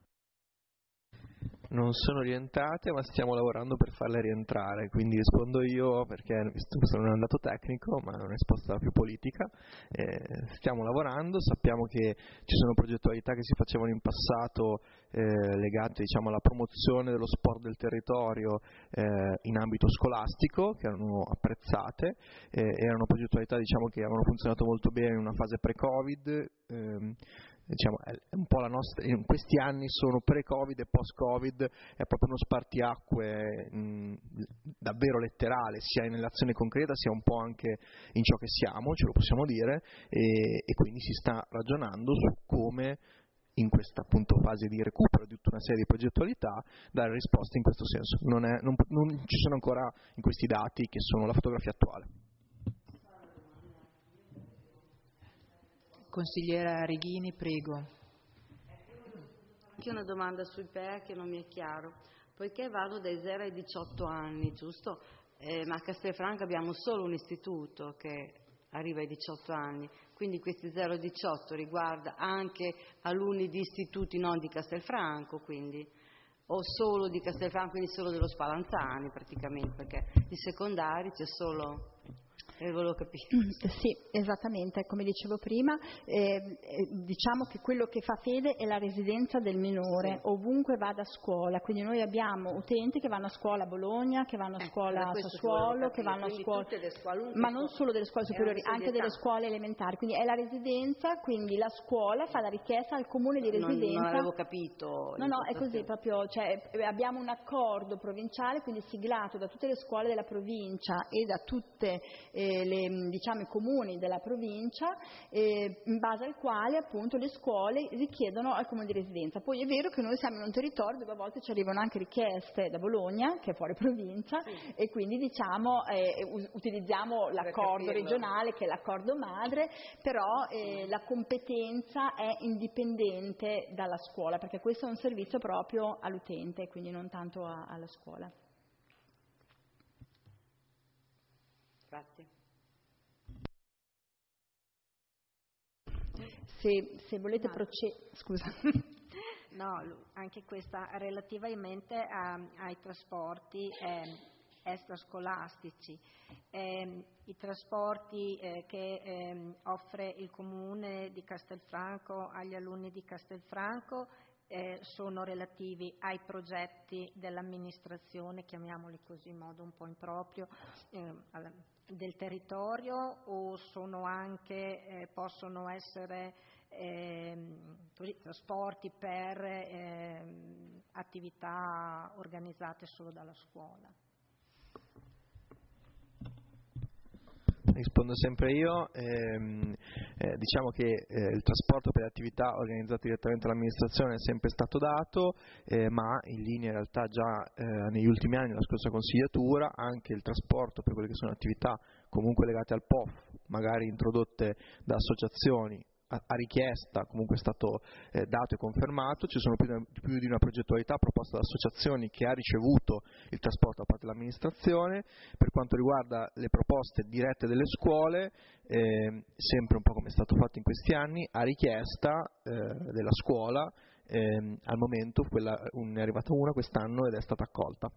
S2: Non sono rientrate, ma stiamo lavorando per farle rientrare, quindi rispondo io perché questo non è un dato tecnico, ma è una risposta più politica. Eh, stiamo lavorando, sappiamo che ci sono progettualità che si facevano in passato eh, legate, diciamo, alla promozione dello sport del territorio eh, in ambito scolastico, che erano apprezzate, eh, erano progettualità, diciamo, che avevano funzionato molto bene in una fase pre-Covid. Ehm, Diciamo, è un po' la nostra, in questi anni sono pre-Covid e post-Covid, è proprio uno spartiacque mh, davvero letterale, sia nell'azione concreta sia un po' anche in ciò che siamo, ce lo possiamo dire, e, e quindi si sta ragionando su come in questa appunto fase di recupero di tutta una serie di progettualità dare risposte in questo senso. Non, è, non, non ci sono ancora in questi dati che sono la fotografia attuale.
S1: Consigliera Reghini, prego.
S6: Anche una domanda sui P E A che non mi è chiaro, poiché vado dai zero ai diciotto anni, giusto? Eh, ma a Castelfranco abbiamo solo un istituto che arriva ai diciotto anni, quindi questi zero a diciotto riguarda anche alunni di istituti non di Castelfranco, quindi, o solo di Castelfranco, quindi solo dello Spallanzani praticamente, perché di secondari c'è solo... Eh, volevo capire.
S3: Sì, esattamente, come dicevo prima, eh, eh, diciamo che quello che fa fede è la residenza del minore, sì, ovunque vada a scuola, quindi noi abbiamo utenti che vanno a scuola a Bologna, che vanno a
S6: eh,
S3: scuola a Sassuolo, che vanno a scuola,
S6: scuole,
S3: ma non solo delle scuole superiori, anche delle scuole elementari, quindi è la residenza, quindi la scuola fa la richiesta al comune di residenza.
S6: Non, non avevo capito.
S3: No, no, è così, proprio, cioè, abbiamo un accordo provinciale, quindi siglato da tutte le scuole della provincia e da tutte eh, Le, diciamo, i comuni della provincia, eh, in base al quale appunto le scuole richiedono al comune di residenza. Poi è vero che noi siamo in un territorio dove a volte ci arrivano anche richieste da Bologna, che è fuori provincia, sì, e quindi diciamo eh, utilizziamo l'accordo regionale, che è l'accordo madre, però eh, la competenza è indipendente dalla scuola, perché questo è un servizio proprio all'utente, quindi non tanto a, alla scuola.
S6: Grazie.
S3: Se, se volete no. procedere, scusa.
S5: No, anche questa relativamente a, ai trasporti eh, extrascolastici. Eh, I trasporti eh, che eh, offre il Comune di Castelfranco agli alunni di Castelfranco eh, sono relativi ai progetti dell'amministrazione, chiamiamoli così in modo un po' improprio, eh, alla, del territorio, o sono anche, eh, possono essere eh, così, trasporti per eh, attività organizzate solo dalla scuola?
S2: Rispondo sempre io, ehm, eh, diciamo che eh, il trasporto per le attività organizzate direttamente dall'amministrazione è sempre stato dato, eh, ma in linea in realtà già eh, negli ultimi anni, nella scorsa consigliatura, anche il trasporto per quelle che sono attività comunque legate al P O F, magari introdotte da associazioni, a, a richiesta comunque è stato eh, dato e confermato. Ci sono più, più di una progettualità proposta da associazioni che ha ricevuto il trasporto da parte dell'amministrazione. Per quanto riguarda le proposte dirette delle scuole, eh, sempre un po' come è stato fatto in questi anni, a richiesta eh, della scuola, eh, al momento quella, un, è arrivata una quest'anno ed è stata accolta.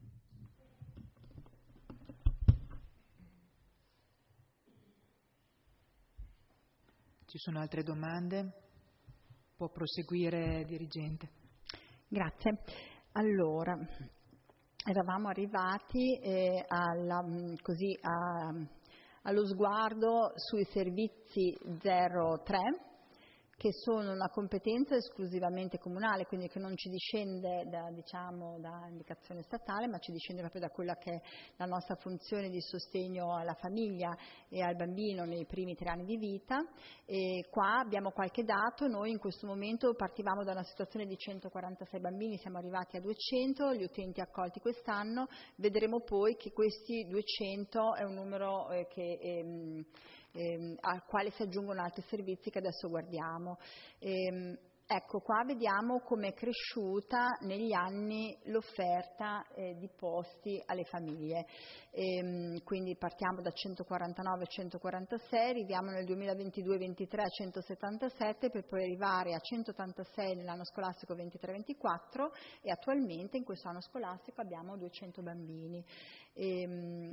S1: Ci sono altre domande? Può proseguire, dirigente.
S3: Grazie. Allora, eravamo arrivati eh, alla, così, a, allo sguardo sui servizi zero tre, che sono una competenza esclusivamente comunale, quindi che non ci discende da, diciamo, da indicazione statale, ma ci discende proprio da quella che è la nostra funzione di sostegno alla famiglia e al bambino nei primi tre anni di vita. E qua abbiamo qualche dato. Noi in questo momento partivamo da una situazione di centoquarantasei bambini, siamo arrivati a duecento, gli utenti accolti quest'anno. Vedremo poi che questi duecento è un numero eh, che ehm, ehm, al quale si aggiungono altri servizi che adesso guardiamo. Ehm, Ecco, qua vediamo come è cresciuta negli anni l'offerta eh, di posti alle famiglie. Ehm, quindi partiamo da centoquarantanove a centoquarantasei, arriviamo nel duemilaventidue ventitré a centosettantasette per poi arrivare a centottantasei nell'anno scolastico ventitré ventiquattro e attualmente in questo anno scolastico abbiamo duecento bambini. Ehm,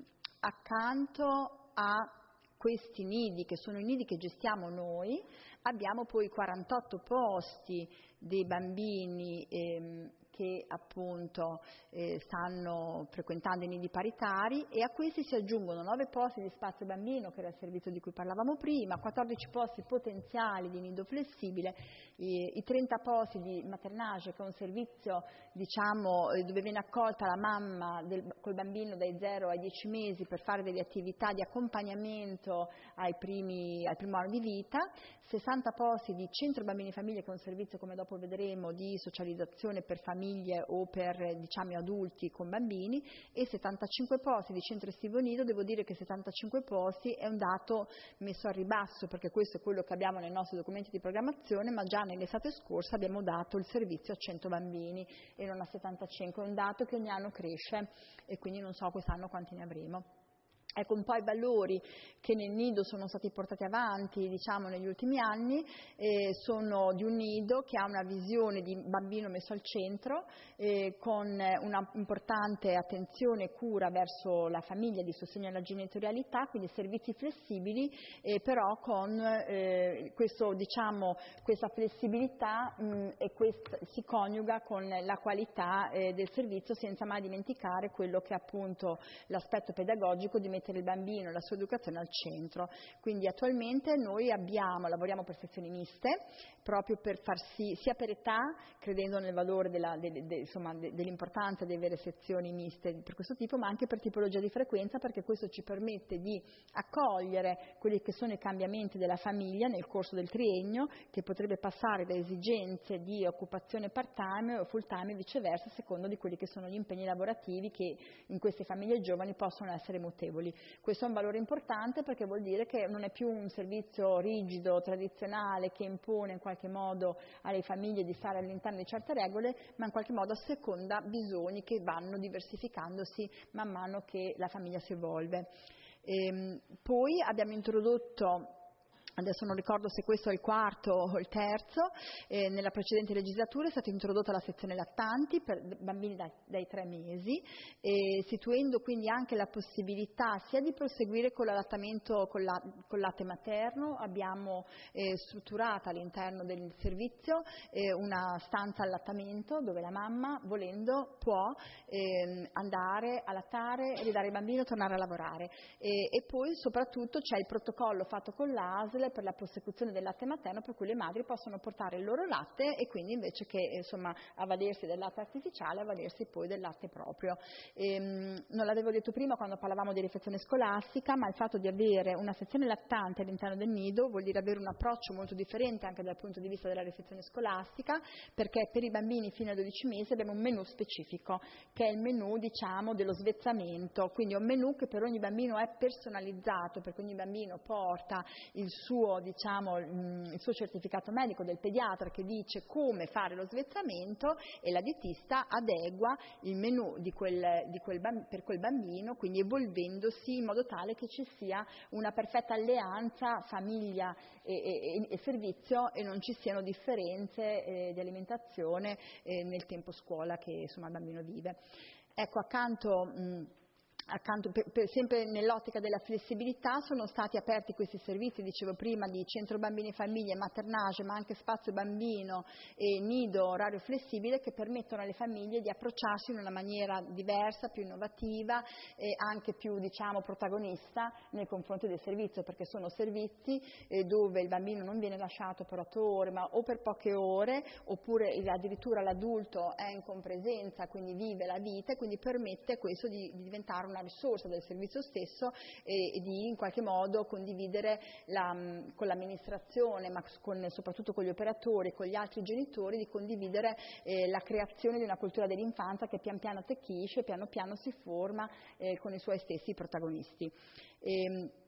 S3: accanto a questi nidi, che sono i nidi che gestiamo noi, abbiamo poi quarantotto posti dei bambini ehm, che appunto eh, stanno frequentando i nidi paritari, e a questi si aggiungono nove posti di spazio bambino, che era il servizio di cui parlavamo prima, quattordici posti potenziali di nido flessibile, i, i trenta posti di maternage, che è un servizio diciamo eh, dove viene accolta la mamma del, col bambino dai zero ai dieci mesi per fare delle attività di accompagnamento ai primi, al primo anno di vita, sessanta posti di centro bambini e famiglie, che è un servizio, come dopo vedremo, di socializzazione per famiglie o per diciamo adulti con bambini, e settantacinque posti di centro estivo nido. Devo dire che settantacinque posti è un dato messo a ribasso, perché questo è quello che abbiamo nei nostri documenti di programmazione, ma già nell'estate scorsa abbiamo dato il servizio a cento bambini e non a settantacinque, è un dato che ogni anno cresce e quindi non so quest'anno quanti ne avremo. Ecco un po' i valori che nel nido sono stati portati avanti diciamo, negli ultimi anni, eh, sono di un nido che ha una visione di bambino messo al centro, eh, con una importante attenzione e cura verso la famiglia, di sostegno alla genitorialità, quindi servizi flessibili, eh, però con eh, questo, diciamo, questa flessibilità mh, e quest- si coniuga con la qualità eh, del servizio, senza mai dimenticare quello che è appunto l'aspetto pedagogico di mettere il bambino e la sua educazione al centro. Quindi attualmente noi abbiamo, lavoriamo per sezioni miste, proprio per far sì, sia per età, credendo nel valore della, de, de, insomma, de, dell'importanza di avere sezioni miste per questo tipo, ma anche per tipologia di frequenza, perché questo ci permette di accogliere quelli che sono i cambiamenti della famiglia nel corso del triennio, che potrebbe passare da esigenze di occupazione part-time o full-time e viceversa, secondo di quelli che sono gli impegni lavorativi che in queste famiglie giovani possono essere mutevoli. Questo è un valore importante, perché vuol dire che non è più un servizio rigido, tradizionale, che impone in qualche modo alle famiglie di stare all'interno di certe regole, ma in qualche modo asseconda bisogni che vanno diversificandosi man mano che la famiglia si evolve. Ehm, poi abbiamo introdotto, adesso non ricordo se questo è il quarto o il terzo, eh, nella precedente legislatura è stata introdotta la sezione lattanti per bambini dai, dai tre mesi, eh, istituendo quindi anche la possibilità sia di proseguire con l'allattamento con, la, con latte materno. Abbiamo eh, strutturato all'interno del servizio eh, una stanza allattamento dove la mamma, volendo, può eh, andare a lattare, ridare il bambino e tornare a lavorare. E, e poi soprattutto c'è il protocollo fatto con l'A S L per la prosecuzione del latte materno, per cui le madri possono portare il loro latte e quindi invece che insomma avvalersi del latte artificiale, avvalersi poi del latte proprio. Ehm, non l'avevo detto prima quando parlavamo di riflessione scolastica, ma il fatto di avere una sezione lattante all'interno del nido vuol dire avere un approccio molto differente anche dal punto di vista della riflessione scolastica, perché per i bambini fino ai dodici mesi abbiamo un menù specifico, che è il menù diciamo dello svezzamento, quindi è un menù che per ogni bambino è personalizzato, perché ogni bambino porta il suo Suo, diciamo, il suo certificato medico del pediatra che dice come fare lo svezzamento, e la dietista adegua il menù di quel, di quel, per quel bambino, quindi evolvendosi in modo tale che ci sia una perfetta alleanza famiglia e, e, e servizio, e non ci siano differenze eh, di alimentazione eh, nel tempo scuola che insomma il bambino vive. Ecco, accanto mh, Accanto, per, per, sempre nell'ottica della flessibilità, sono stati aperti questi servizi, dicevo prima, di centro bambini e famiglie, maternage, ma anche spazio bambino e nido orario flessibile, che permettono alle famiglie di approcciarsi in una maniera diversa, più innovativa e anche più diciamo protagonista nei confronti del servizio, perché sono servizi eh, dove il bambino non viene lasciato per otto ore ma o per poche ore, oppure addirittura l'adulto è in compresenza, quindi vive la vita, e quindi permette questo di, di diventare una una risorsa del servizio stesso e, e di in qualche modo condividere la, con l'amministrazione, ma con, soprattutto con gli operatori, con gli altri genitori, di condividere eh, la creazione di una cultura dell'infanzia che pian piano attecchisce, piano piano si forma eh, con i suoi stessi protagonisti. E,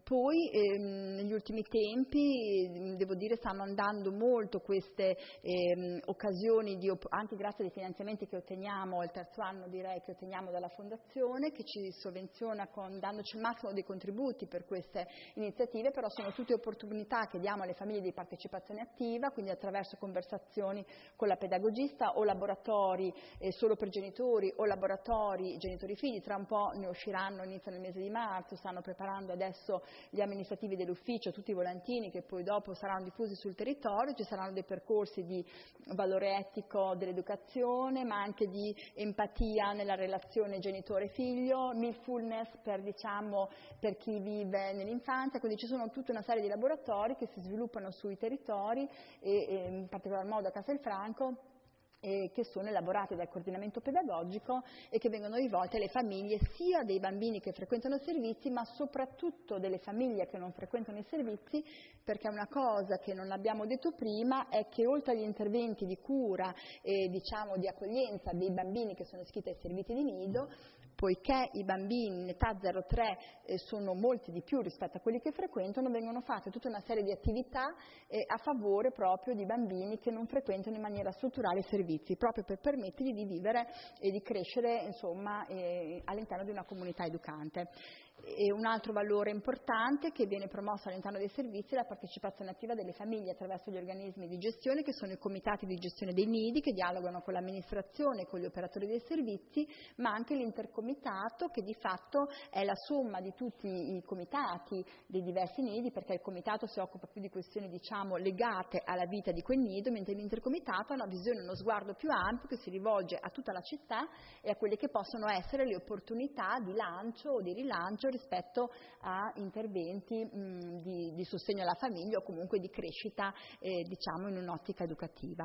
S3: Poi ehm, negli ultimi tempi, devo dire, stanno andando molto queste ehm, occasioni, di op- anche grazie ai finanziamenti che otteniamo, il terzo anno direi che otteniamo dalla Fondazione, che ci sovvenziona con, dandoci il massimo dei contributi per queste iniziative, però sono tutte opportunità che diamo alle famiglie di partecipazione attiva, quindi attraverso conversazioni con la pedagogista o laboratori eh, solo per genitori o laboratori genitori-figli, tra un po' ne usciranno, iniziano il mese di marzo, stanno preparando adesso gli amministrativi dell'ufficio, tutti i volantini che poi dopo saranno diffusi sul territorio, ci saranno dei percorsi di valore etico dell'educazione, ma anche di empatia nella relazione genitore-figlio, mindfulness per, diciamo, per chi vive nell'infanzia, quindi ci sono tutta una serie di laboratori che si sviluppano sui territori e, e in particolar modo a Castelfranco, Eh, che sono elaborati dal coordinamento pedagogico e che vengono rivolti alle famiglie sia dei bambini che frequentano i servizi, ma soprattutto delle famiglie che non frequentano i servizi, perché una cosa che non abbiamo detto prima è che oltre agli interventi di cura e diciamo di accoglienza dei bambini che sono iscritti ai servizi di nido, poiché i bambini in età zero tre eh, sono molti di più rispetto a quelli che frequentano, vengono fatte tutta una serie di attività eh, a favore proprio di bambini che non frequentano in maniera strutturale i servizi, proprio per permettergli di vivere e di crescere, insomma, eh, all'interno di una comunità educante. E un altro valore importante che viene promosso all'interno dei servizi è la partecipazione attiva delle famiglie attraverso gli organismi di gestione, che sono i comitati di gestione dei nidi, che dialogano con l'amministrazione e con gli operatori dei servizi, ma anche l'intercomitato, che di fatto è la somma di tutti i comitati dei diversi nidi, perché il comitato si occupa più di questioni, diciamo, legate alla vita di quel nido, mentre l'intercomitato ha una visione, uno sguardo più ampio che si rivolge a tutta la città e a quelle che possono essere le opportunità di lancio o di rilancio rispetto a interventi mh, di, di sostegno alla famiglia o comunque di crescita, eh, diciamo, in un'ottica educativa.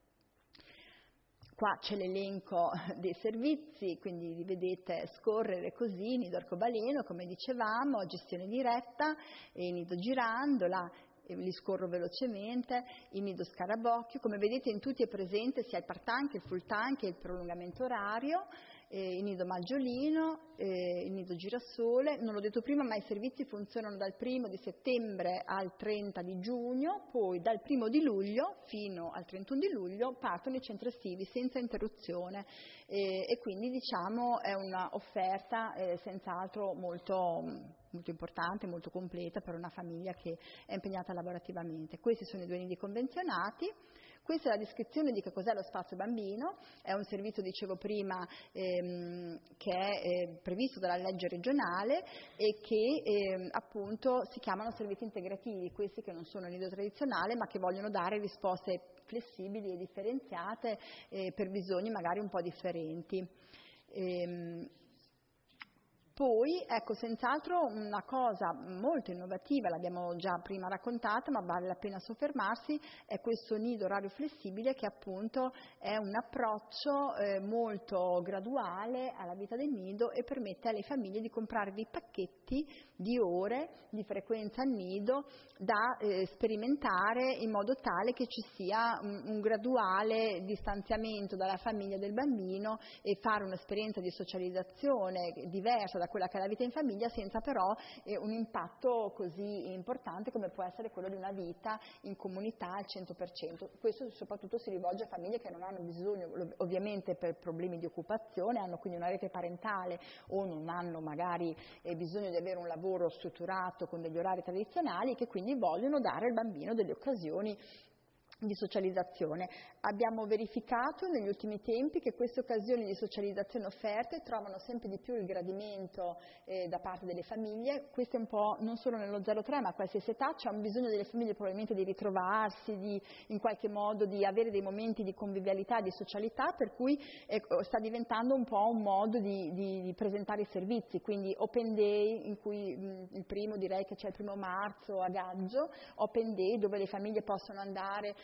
S3: Qua c'è l'elenco dei servizi, quindi li vedete scorrere così: nido arcobaleno, come dicevamo, gestione diretta, e nido girandola, e li scorro velocemente, il nido scarabocchio. Come vedete in tutti è presente sia il part-time che il full-time che il prolungamento orario, eh, il nido maggiolino, eh, il nido girasole. Non l'ho detto prima, ma i servizi funzionano dal primo di settembre al trenta di giugno, poi dal primo di luglio fino al trentuno di luglio partono i centri estivi senza interruzione, eh, e quindi, diciamo, è una offerta eh, senz'altro molto molto importante, molto completa per una famiglia che è impegnata lavorativamente. Questi sono i due nidi convenzionati. Questa è la descrizione di che cos'è lo spazio bambino. È un servizio, dicevo prima, ehm, che è eh, previsto dalla legge regionale e che ehm, appunto si chiamano servizi integrativi, questi che non sono il nido tradizionale ma che vogliono dare risposte flessibili e differenziate eh, per bisogni magari un po' differenti. Ehm, Poi, ecco, senz'altro una cosa molto innovativa, l'abbiamo già prima raccontata, ma vale la pena soffermarsi, è questo nido orario flessibile, che appunto è un approccio eh, molto graduale alla vita del nido e permette alle famiglie di comprare dei pacchetti di ore di frequenza al nido da eh, sperimentare in modo tale che ci sia un, un graduale distanziamento dalla famiglia del bambino e fare un'esperienza di socializzazione diversa da quella che è la vita in famiglia, senza però eh, un impatto così importante come può essere quello di una vita in comunità al cento per cento. Questo soprattutto si rivolge a famiglie che non hanno bisogno, ovviamente per problemi di occupazione, hanno quindi una rete parentale o non hanno magari eh, bisogno di avere un lavoro strutturato con degli orari tradizionali, che quindi vogliono dare al bambino delle occasioni di socializzazione. Abbiamo verificato negli ultimi tempi che queste occasioni di socializzazione offerte trovano sempre di più il gradimento eh, da parte delle famiglie. Questo è un po' non solo nello zero tre, ma a qualsiasi età c'è un bisogno delle famiglie probabilmente di ritrovarsi, di in qualche modo di avere dei momenti di convivialità, di socialità, per cui eh, sta diventando un po' un modo di, di, di presentare i servizi, quindi open day, in cui mh, il primo direi che c'è il primo marzo a Gaggio, open day dove le famiglie possono andare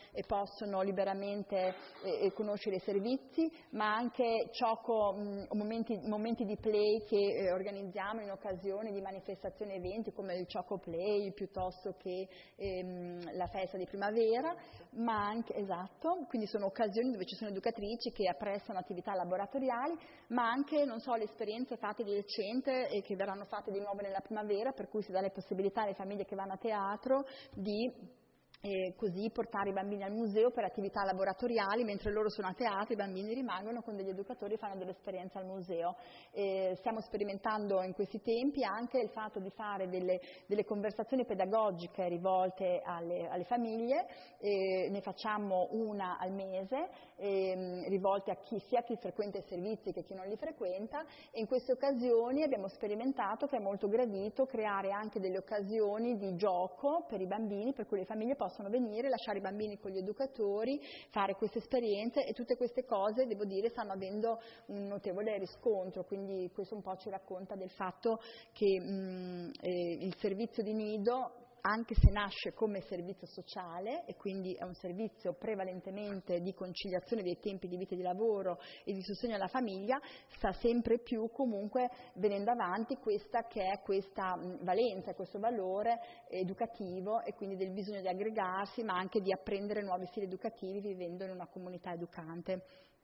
S3: e possono liberamente eh, conoscere i servizi, ma anche gioco, mh, momenti, momenti di play che eh, organizziamo in occasione di manifestazioni e eventi come il Choco Play piuttosto che ehm, la festa di primavera, ma anche, esatto, quindi sono occasioni dove ci sono educatrici che apprestano attività laboratoriali, ma anche, non so, le esperienze fatte di recente e che verranno fatte di nuovo nella primavera, per cui si dà le possibilità alle famiglie che vanno a teatro di e così portare i bambini al museo per attività laboratoriali, mentre loro sono a teatro i bambini rimangono con degli educatori e fanno delle esperienze al museo. E stiamo sperimentando in questi tempi anche il fatto di fare delle, delle conversazioni pedagogiche rivolte alle, alle famiglie, e ne facciamo una al mese, e, rivolte a chi, sia a chi frequenta i servizi che a chi non li frequenta, e in queste occasioni abbiamo sperimentato che è molto gradito creare anche delle occasioni di gioco per i bambini, per cui le famiglie possono possono venire, lasciare i bambini con gli educatori, fare queste esperienze, e tutte queste cose, devo dire, stanno avendo un notevole riscontro, quindi questo un po' ci racconta del fatto che mh, eh, il servizio di nido, anche se nasce come servizio sociale e quindi è un servizio prevalentemente di conciliazione dei tempi di vita e di lavoro e di sostegno alla famiglia, sta sempre più comunque venendo avanti questa che è questa valenza, questo valore educativo, e quindi del bisogno di aggregarsi, ma anche di apprendere nuovi stili educativi vivendo in una comunità educante.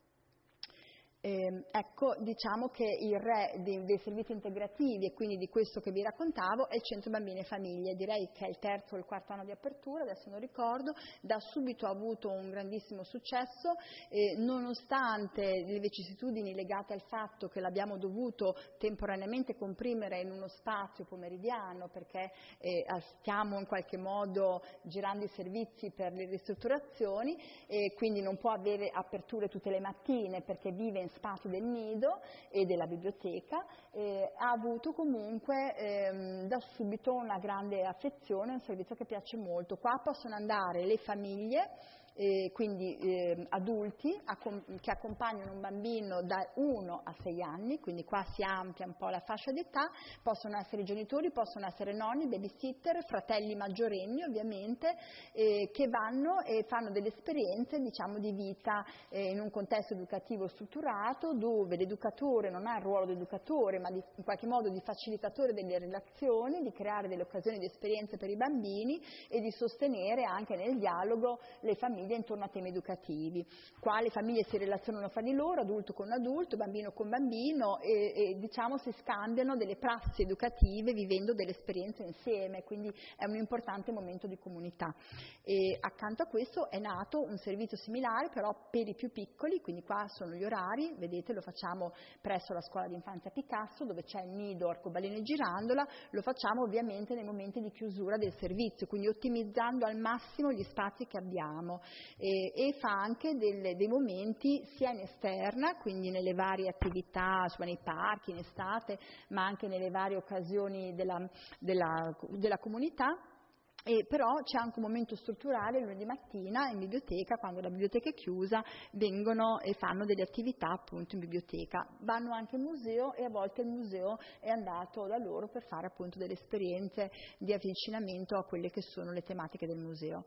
S3: Eh, ecco, diciamo che il re dei, dei servizi integrativi, e quindi di questo che vi raccontavo, è il Centro Bambini e Famiglie. Direi che è il terzo o il quarto anno di apertura, adesso non ricordo, da subito ha avuto un grandissimo successo, eh, nonostante le vicissitudini legate al fatto che l'abbiamo dovuto temporaneamente comprimere in uno spazio pomeridiano, perché eh, stiamo in qualche modo girando i servizi per le ristrutturazioni, e quindi non può avere aperture tutte le mattine perché vive in spazi del nido e della biblioteca, eh, ha avuto comunque ehm, da subito una grande affezione, un servizio che piace molto. Qua possono andare le famiglie, eh, quindi eh, adulti accom- che accompagnano un bambino da uno a sei anni, quindi qua si amplia un po' la fascia d'età, possono essere i genitori, possono essere nonni, babysitter, fratelli maggiorenni ovviamente, eh, che vanno e fanno delle esperienze, diciamo, di vita eh, in un contesto educativo strutturato, dove l'educatore non ha il ruolo di educatore, ma di, in qualche modo di facilitatore delle relazioni, di creare delle occasioni di esperienze per i bambini e di sostenere anche nel dialogo le famiglie intorno a temi educativi. Qua le famiglie si relazionano fra di loro, adulto con adulto, bambino con bambino, e, e diciamo si scambiano delle prassi educative vivendo delle esperienze insieme, quindi è un importante momento di comunità. E accanto a questo è nato un servizio similare però per i più piccoli, quindi qua sono gli orari, vedete, lo facciamo presso la scuola di infanzia Picasso, dove c'è il nido, arcobaleno e girandola, lo facciamo ovviamente nei momenti di chiusura del servizio, quindi ottimizzando al massimo gli spazi che abbiamo. E, e fa anche delle, dei momenti sia in esterna, quindi nelle varie attività, insomma, nei parchi, in estate, ma anche nelle varie occasioni della, della, della comunità. E però c'è anche un momento strutturale lunedì mattina in biblioteca, quando la biblioteca è chiusa, vengono e fanno delle attività appunto in biblioteca. Vanno anche in museo, e a volte il museo è andato da loro per fare appunto delle esperienze di avvicinamento a quelle che sono le tematiche del museo.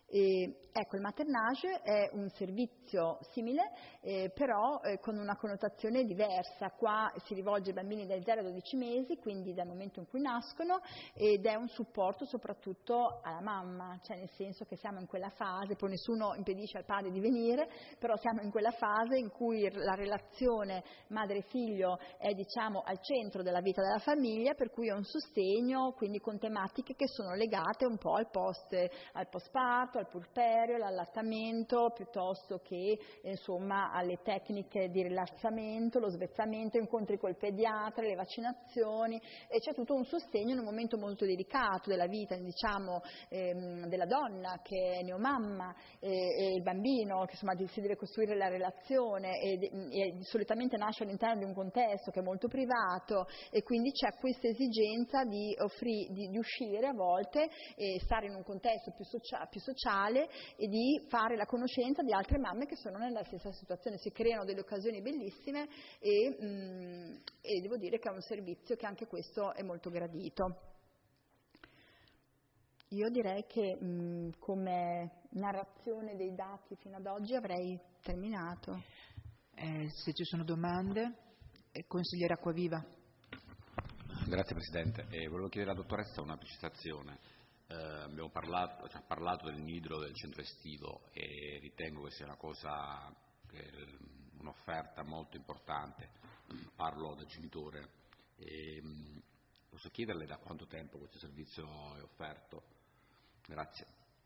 S3: E, ecco, il maternage è un servizio simile, eh, però eh, con una connotazione diversa. Qua si rivolge ai bambini dai zero ai dodici mesi, quindi dal momento in cui nascono, ed è un supporto soprattutto alla mamma, cioè nel senso che siamo in quella fase, poi nessuno impedisce al padre di venire, però siamo in quella fase in cui la relazione madre-figlio è, diciamo, al centro della vita della famiglia, per cui è un sostegno, quindi con tematiche che sono legate un po' al post, al postparto, al puerperio, all'allattamento, piuttosto che insomma alle tecniche di rilassamento, lo svezzamento, incontri col pediatra, le vaccinazioni, e c'è tutto un sostegno in un momento molto delicato della vita, diciamo, ehm, della donna che è neomamma, e, e il bambino che insomma si deve costruire la relazione, e, e solitamente nasce all'interno di un contesto che è molto privato, e quindi c'è questa esigenza di, offri, di, di uscire a volte e stare in un contesto più, socia- più sociale, e di fare la conoscenza di altre mamme che sono nella stessa situazione. Si creano delle occasioni bellissime, e, mm, e devo dire che è un servizio che anche questo è molto gradito. Io direi che mh, come narrazione dei dati fino ad oggi avrei terminato.
S1: Eh, se ci sono domande, eh, consigliere Acquaviva.
S4: Grazie Presidente. Eh, volevo chiedere alla dottoressa una precisazione. Eh, abbiamo parlato, cioè, parlato del nido del centro estivo e ritengo che sia una cosa, che, un'offerta molto importante. Parlo da genitore. E, posso chiederle da quanto tempo questo servizio è offerto? Grazie.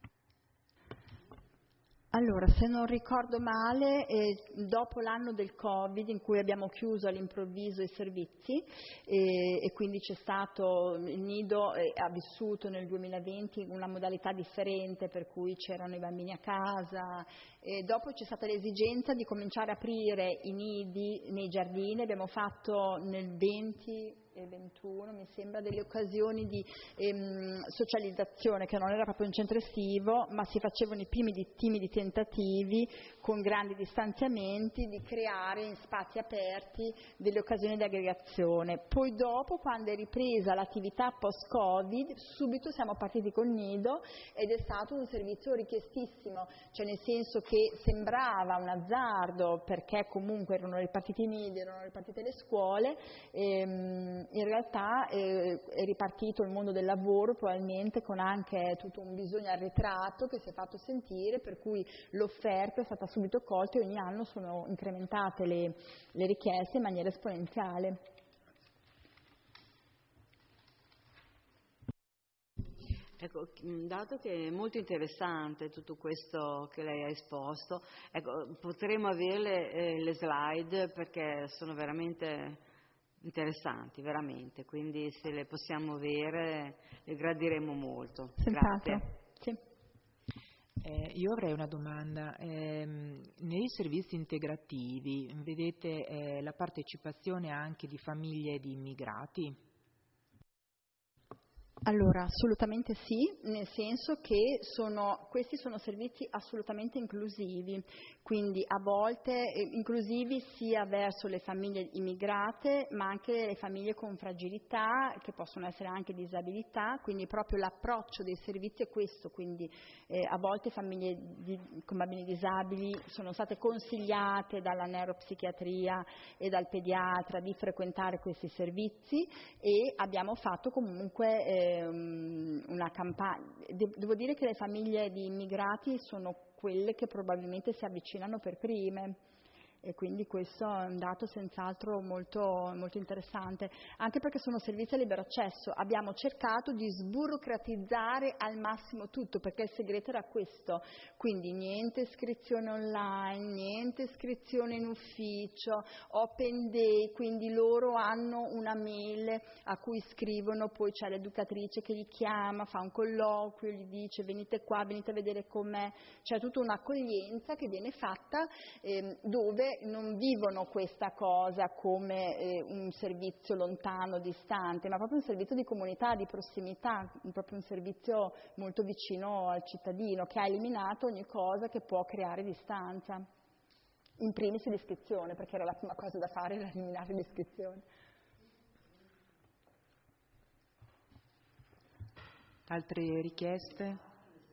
S3: Allora, se non ricordo male, eh, dopo l'anno del Covid in cui abbiamo chiuso all'improvviso i servizi eh, e quindi c'è stato, il nido eh, ha vissuto nel duemilaventi una modalità differente per cui c'erano i bambini a casa e dopo c'è stata l'esigenza di cominciare a aprire i nidi nei giardini, abbiamo fatto nel venti e ventuno mi sembra delle occasioni di ehm, socializzazione che non era proprio un centro estivo ma si facevano i primi di, timidi tentativi con grandi distanziamenti di creare in spazi aperti delle occasioni di aggregazione. Poi dopo quando è ripresa l'attività post-Covid subito siamo partiti col nido ed è stato un servizio richiestissimo, cioè nel senso che sembrava un azzardo perché comunque erano ripartiti i nidi, erano ripartite le scuole ehm, in realtà eh, è ripartito il mondo del lavoro probabilmente con anche tutto un bisogno arretrato che si è fatto sentire, per cui l'offerta è stata subito colta e ogni anno sono incrementate le, le richieste in maniera esponenziale.
S6: Ecco, dato che è molto interessante tutto questo che lei ha esposto, ecco, potremmo averle eh, le slide perché sono veramente interessanti, veramente, quindi se le possiamo avere le gradiremo molto.
S3: Senz'altro.
S6: Grazie.
S3: Sì.
S1: Eh, io avrei una domanda. Eh, nei servizi integrativi vedete eh, la partecipazione anche di famiglie di immigrati?
S3: Allora, assolutamente sì, nel senso che sono, questi sono servizi assolutamente inclusivi, quindi a volte eh, inclusivi sia verso le famiglie immigrate, ma anche le famiglie con fragilità, che possono essere anche disabilità, quindi proprio l'approccio dei servizi è questo, quindi eh, a volte famiglie di, con bambini disabili sono state consigliate dalla neuropsichiatria e dal pediatra di frequentare questi servizi e abbiamo fatto comunque eh, una campagna. Devo dire che le famiglie di immigrati sono quelle che probabilmente si avvicinano per prime e quindi questo è un dato senz'altro molto, molto interessante, anche perché sono servizi a libero accesso. Abbiamo cercato di sburocratizzare al massimo tutto, perché il segreto era questo, quindi niente iscrizione online, niente iscrizione in ufficio, open day, quindi loro hanno una mail a cui scrivono, poi c'è l'educatrice che li chiama, fa un colloquio, gli dice venite qua, venite a vedere com'è, c'è tutta un'accoglienza che viene fatta eh, dove non vivono questa cosa come eh, un servizio lontano, distante, ma proprio un servizio di comunità, di prossimità, proprio un servizio molto vicino al cittadino, che ha eliminato ogni cosa che può creare distanza. In primis l'iscrizione, perché era la prima cosa da fare, era eliminare l'iscrizione.
S1: Altre richieste?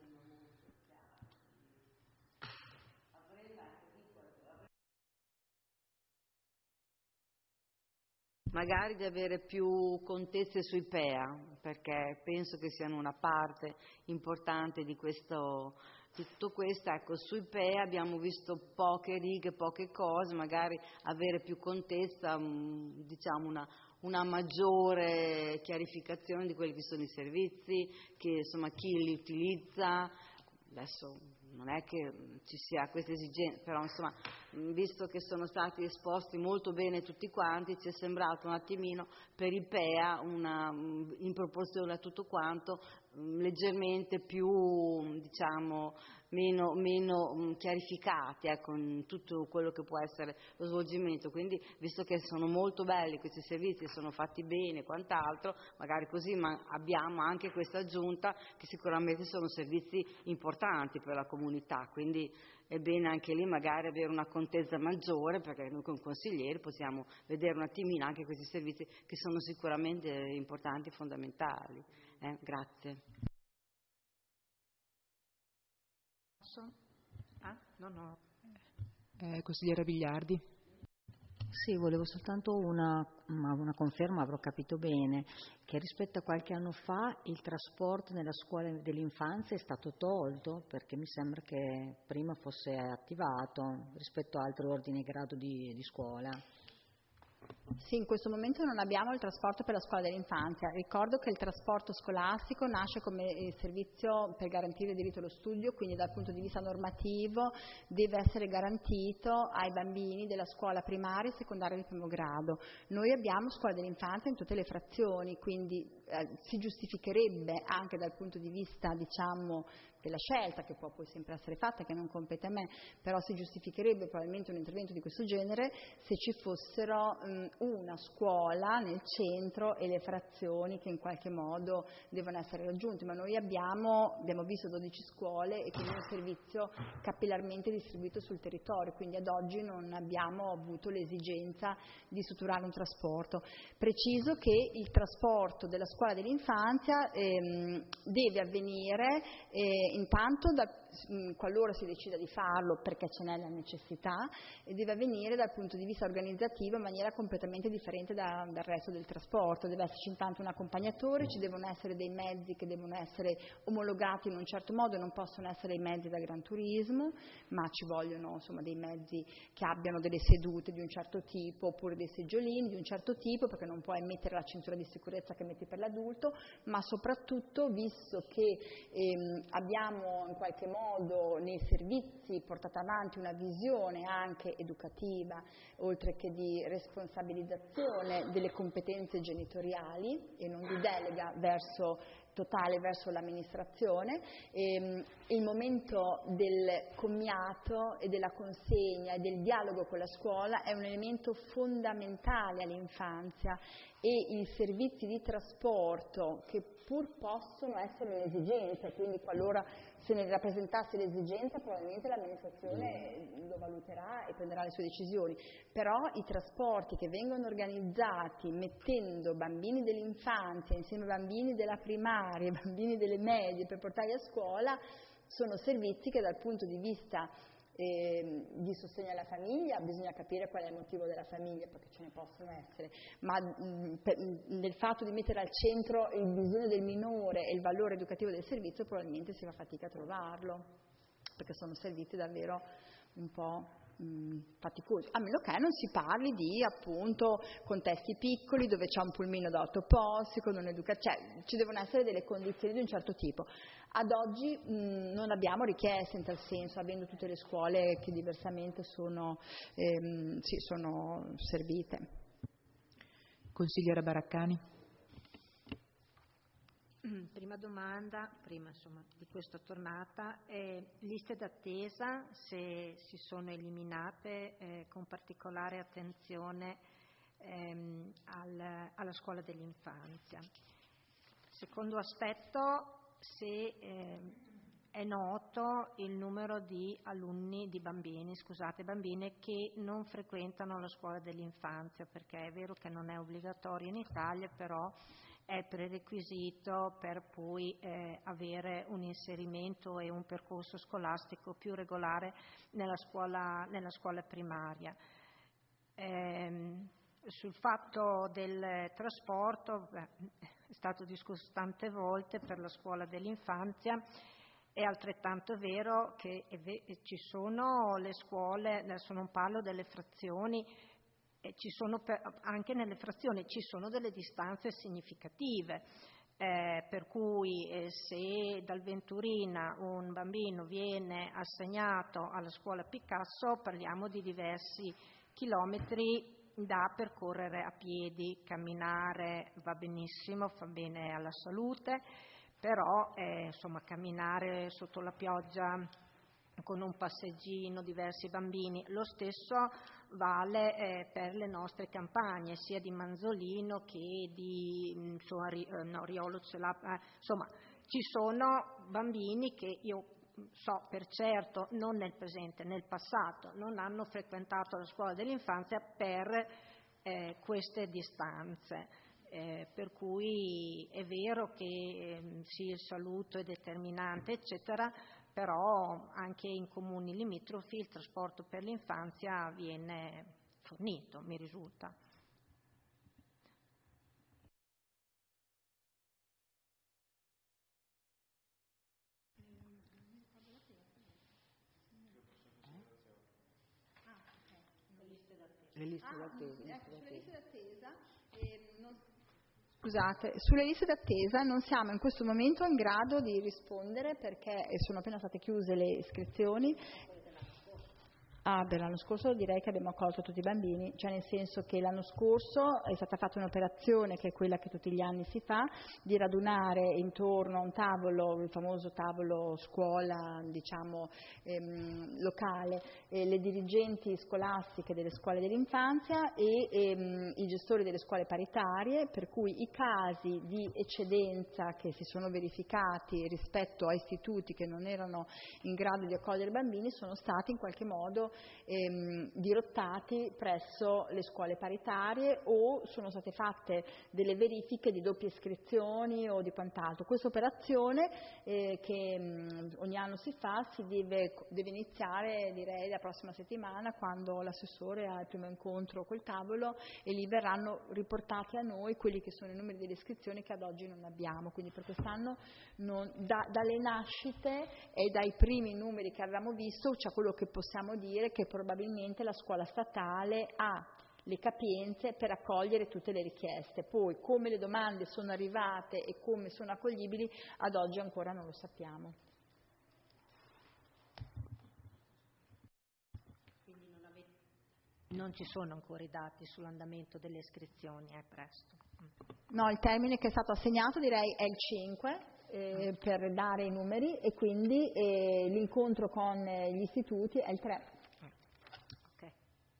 S6: Magari di avere più contezze sui P E A, perché penso che siano una parte importante di questo, di tutto questo. Ecco, sui P E A abbiamo visto poche righe, poche cose, magari avere più contezza, diciamo una, una maggiore chiarificazione di quelli che sono i servizi, che insomma chi li utilizza. Adesso non è che ci sia questa esigenza, però insomma, visto che sono stati esposti molto bene tutti quanti, ci è sembrato un attimino per i P E A, una, in proporzione a tutto quanto, leggermente più, diciamo, meno, meno chiarificati, ecco, in tutto quello che può essere lo svolgimento. Quindi, visto che sono molto belli questi servizi, sono fatti bene e quant'altro, magari così, ma abbiamo anche questa aggiunta che sicuramente sono servizi importanti per la comunità, quindi è bene anche lì magari avere una contezza maggiore, perché noi come consiglieri possiamo vedere un attimino anche questi servizi che sono sicuramente importanti e fondamentali. Eh, grazie.
S5: Posso? Ah, no, no.
S1: Eh, consigliera Bigliardi.
S7: Sì, volevo soltanto una, una conferma, avrò capito bene, che rispetto a qualche anno fa il trasporto nella scuola dell'infanzia è stato tolto, perché mi sembra che prima fosse attivato rispetto a altri ordini e grado di, di scuola.
S3: Sì, in questo momento non abbiamo il trasporto per la scuola dell'infanzia. Ricordo che il trasporto scolastico nasce come servizio per garantire il diritto allo studio, quindi dal punto di vista normativo deve essere garantito ai bambini della scuola primaria e secondaria di primo grado. Noi abbiamo scuola dell'infanzia in tutte le frazioni, quindi eh, si giustificherebbe anche dal punto di vista, diciamo, della scelta, che può poi sempre essere fatta, che non compete a me, però si giustificherebbe probabilmente un intervento di questo genere se ci fossero mh, una scuola nel centro e le frazioni che in qualche modo devono essere raggiunte, ma noi abbiamo, abbiamo visto dodici scuole e quindi un servizio capillarmente distribuito sul territorio, quindi ad oggi non abbiamo avuto l'esigenza di strutturare un trasporto. Preciso che il trasporto della scuola dell'infanzia ehm, deve avvenire eh, intanto da, qualora si decida di farlo perché ce n'è la necessità, e deve avvenire dal punto di vista organizzativo in maniera completamente differente da, dal resto del trasporto. Deve esserci intanto un accompagnatore, ci devono essere dei mezzi che devono essere omologati in un certo modo, non possono essere i mezzi da gran turismo, ma ci vogliono insomma dei mezzi che abbiano delle sedute di un certo tipo oppure dei seggiolini di un certo tipo, perché non puoi mettere la cintura di sicurezza che metti per l'adulto, ma soprattutto visto che ehm, abbiamo in qualche modo nei servizi portato avanti una visione anche educativa, oltre che di responsabilizzazione delle competenze genitoriali e non di delega verso totale verso l'amministrazione, ehm, il momento del commiato e della consegna e del dialogo con la scuola è un elemento fondamentale all'infanzia, e i servizi di trasporto, che pur possono essere un'esigenza, quindi qualora se ne rappresentasse l'esigenza probabilmente l'amministrazione lo valuterà e prenderà le sue decisioni, però i trasporti che vengono organizzati mettendo bambini dell'infanzia insieme ai bambini della primaria, ai bambini delle medie per portarli a scuola, sono servizi che dal punto di vista eh, di sostegno alla famiglia bisogna capire qual è il motivo della famiglia, perché ce ne possono essere, ma mh, per, mh, nel fatto di mettere al centro il bisogno del minore e il valore educativo del servizio probabilmente si fa fatica a trovarlo, perché sono servizi davvero un po' mh, faticosi, a meno che non si parli di appunto contesti piccoli dove c'è un pulmino da otto posti, con un'educazione, cioè ci devono essere delle condizioni di un certo tipo. Ad oggi mh, non abbiamo richieste in tal senso, avendo tutte le scuole che diversamente sono, ehm, sì, sono servite.
S1: Consigliera Baraccani.
S5: Prima domanda, prima insomma di questa tornata, eh, liste d'attesa se si sono eliminate eh, con particolare attenzione ehm, al, alla scuola dell'infanzia. Secondo aspetto, se eh, è noto il numero di alunni, di bambini, scusate, bambine che non frequentano la scuola dell'infanzia, perché è vero che non è obbligatorio in Italia, però è prerequisito per poi eh, avere un inserimento e un percorso scolastico più regolare nella scuola, nella scuola primaria. Ehm, sul fatto del trasporto, beh, è stato discusso tante volte per la scuola dell'infanzia. È altrettanto vero che ci sono le scuole, adesso non parlo delle frazioni, ci sono per, anche nelle frazioni ci sono delle distanze significative, eh, per cui eh, se dal Venturina un bambino viene assegnato alla scuola Picasso parliamo di diversi chilometri da percorrere a piedi. Camminare va benissimo, fa bene alla salute, però eh, insomma camminare sotto la pioggia con un passeggino, diversi bambini, lo stesso vale eh, per le nostre campagne, sia di Manzolino che di insomma, Ri, eh, no, Riolo Celap, eh, insomma ci sono bambini che io so per certo, non nel presente, nel passato, non hanno frequentato la scuola dell'infanzia per eh, queste distanze. Eh, per cui è vero che eh, sì, il saluto è determinante, eccetera, però anche in comuni limitrofi il trasporto per l'infanzia viene fornito, mi risulta.
S1: Le liste d'attesa.
S3: Ah, ecco, sulle liste d'attesa, eh, non, scusate, sulle liste d'attesa non siamo in questo momento in grado di rispondere perché sono appena state chiuse le iscrizioni. Ah, beh, l'anno scorso direi che abbiamo accolto tutti i bambini, cioè nel senso che l'anno scorso è stata fatta un'operazione, che è quella che tutti gli anni si fa, di radunare intorno a un tavolo, il famoso tavolo scuola, diciamo, ehm, locale, eh, le dirigenti scolastiche delle scuole dell'infanzia e ehm, i gestori delle scuole paritarie, per cui i casi di eccedenza che si sono verificati rispetto a istituti che non erano in grado di accogliere bambini sono stati in qualche modo Ehm, dirottati presso le scuole paritarie o sono state fatte delle verifiche di doppie iscrizioni o di quant'altro. Questa operazione eh, che mh, ogni anno si fa si deve, deve iniziare direi la prossima settimana, quando l'assessore ha il primo incontro col tavolo, e lì verranno riportati a noi quelli che sono i numeri delle iscrizioni che ad oggi non abbiamo. Quindi per quest'anno non, da, dalle nascite e dai primi numeri che avevamo visto c'è quello che possiamo dire che probabilmente la scuola statale ha le capienze per accogliere tutte le richieste. Poi come le domande sono arrivate e come sono accoglibili ad oggi ancora non lo sappiamo.
S5: Quindi non, avete, non ci sono ancora i dati sull'andamento delle iscrizioni, è presto.
S3: No, il termine che è stato assegnato direi è il cinque. Eh, per dare i numeri, e quindi eh, l'incontro con eh, gli istituti è il tre.
S5: Okay.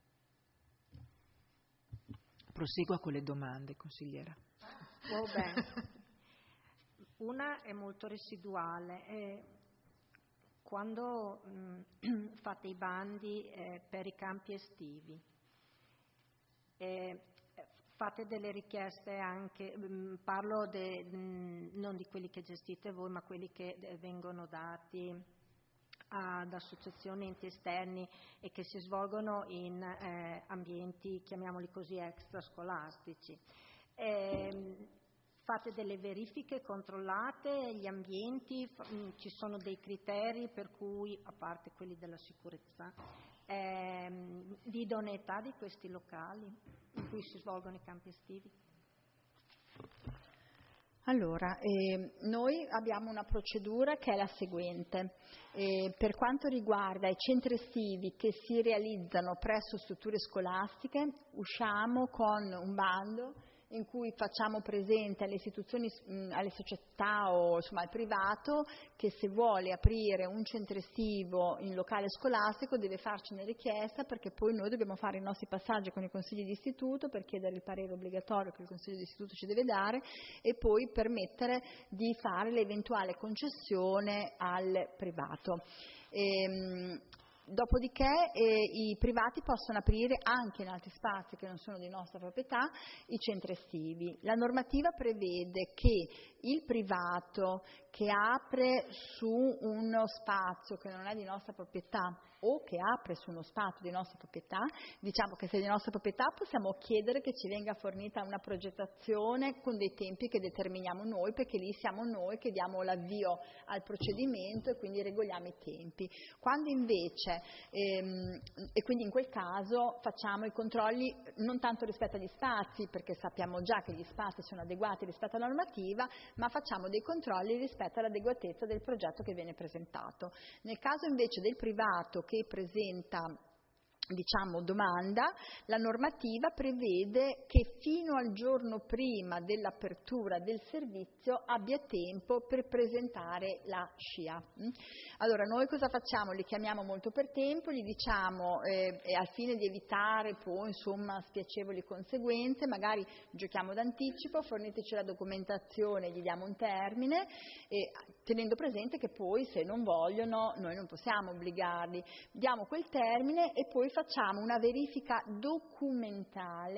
S1: Prosegua con le domande, consigliera.
S5: Oh, beh. Una è molto residuale. Eh, quando mh, fate i bandi eh, per i campi estivi, eh, fate delle richieste anche, mh, parlo de, mh, non di quelli che gestite voi, ma quelli che eh, vengono dati ad associazioni, enti esterni e che si svolgono in eh, ambienti, chiamiamoli così, extrascolastici. Eh, fate delle verifiche, controllate gli ambienti, f- mh, ci sono dei criteri per cui, a parte quelli della sicurezza, ehm, di idoneità di questi locali in cui si svolgono i campi estivi?
S3: Allora, eh, noi abbiamo una procedura che è la seguente. Eh, per quanto riguarda i centri estivi che si realizzano presso strutture scolastiche, usciamo con un bando in cui facciamo presente alle istituzioni, alle società o insomma al privato che se vuole aprire un centro estivo in locale scolastico deve farcene richiesta, perché poi noi dobbiamo fare i nostri passaggi con i consigli di istituto per chiedere il parere obbligatorio che il consiglio di istituto ci deve dare e poi permettere di fare l'eventuale concessione al privato. Ehm, Dopodiché eh, i privati possono aprire anche in altri spazi che non sono di nostra proprietà i centri estivi. La normativa prevede che il privato che apre su uno spazio che non è di nostra proprietà o che apre su uno spazio di nostra proprietà, diciamo che se è di nostra proprietà possiamo chiedere che ci venga fornita una progettazione con dei tempi che determiniamo noi, perché lì siamo noi che diamo l'avvio al procedimento e quindi regoliamo i tempi. Quando invece, ehm, e quindi in quel caso facciamo i controlli non tanto rispetto agli spazi, perché sappiamo già che gli spazi sono adeguati rispetto alla normativa, ma facciamo dei controlli rispetto all'adeguatezza del progetto che viene presentato. Nel caso invece del privato che presenta diciamo domanda, la normativa prevede che fino al giorno prima dell'apertura del servizio abbia tempo per presentare la S C I A. Allora noi cosa facciamo? Li chiamiamo molto per tempo, gli diciamo eh, e al fine di evitare poi insomma spiacevoli conseguenze, magari giochiamo d'anticipo, forniteci la documentazione, gli diamo un termine, e, tenendo presente che poi se non vogliono noi non possiamo obbligarli, diamo quel termine e poi facciamo una verifica documentale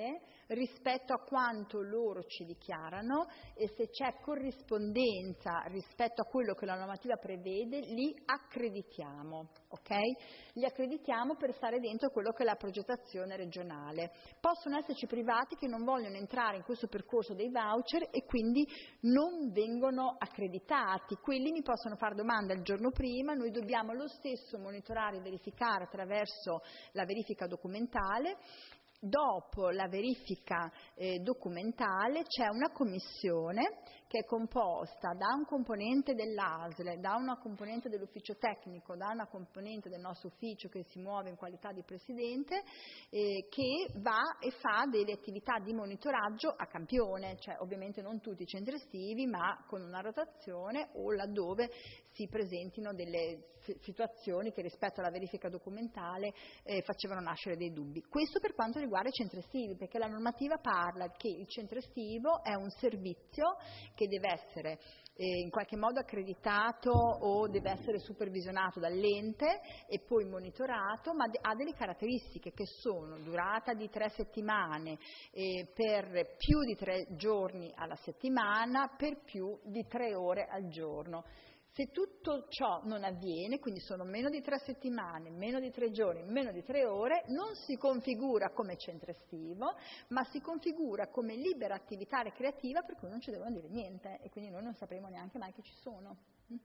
S3: rispetto a quanto loro ci dichiarano e se c'è corrispondenza rispetto a quello che la normativa prevede, li accreditiamo, ok? Li accreditiamo per stare dentro quello che è la progettazione regionale. Possono esserci privati che non vogliono entrare in questo percorso dei voucher e quindi non vengono accreditati. Quelli mi possono fare domanda il giorno prima, noi dobbiamo lo stesso monitorare e verificare attraverso la verifica documentale. Dopo la verifica eh, documentale c'è una commissione che è composta da un componente dell'A S L, da una componente dell'ufficio tecnico, da una componente del nostro ufficio che si muove in qualità di presidente, eh, che va e fa delle attività di monitoraggio a campione, cioè ovviamente non tutti i centri estivi, ma con una rotazione o laddove si presentino delle situazioni che rispetto alla verifica documentale eh, facevano nascere dei dubbi. Questo per quanto riguarda i centri estivi, perché la normativa parla che il centro estivo è un servizio che deve essere eh, in qualche modo accreditato o deve essere supervisionato dall'ente e poi monitorato, ma de- ha delle caratteristiche che sono durata di tre settimane eh, per più di tre giorni alla settimana, per più di tre ore al giorno. Se tutto ciò non avviene, quindi sono meno di tre settimane, meno di tre giorni, meno di tre ore, non si configura come centro estivo, ma si configura come libera attività ricreativa per cui non ci devono dire niente e quindi noi non sapremo neanche mai che ci sono.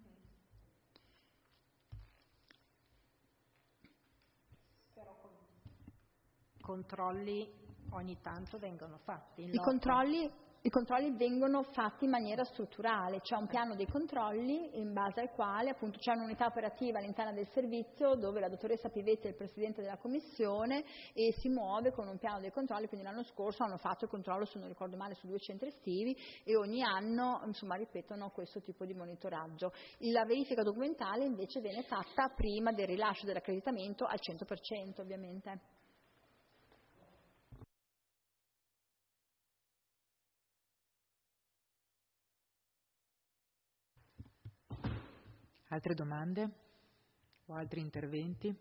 S5: Controlli ogni tanto vengono fatti.
S3: I controlli I controlli vengono fatti in maniera strutturale, c'è un piano dei controlli in base al quale appunto c'è un'unità operativa all'interno del servizio dove la dottoressa Pivetti è il presidente della commissione e si muove con un piano dei controlli, quindi l'anno scorso hanno fatto il controllo, se non ricordo male, su due centri estivi e ogni anno insomma ripetono questo tipo di monitoraggio. La verifica documentale invece viene fatta prima del rilascio dell'accreditamento al cento per cento ovviamente.
S1: Altre domande o altri interventi?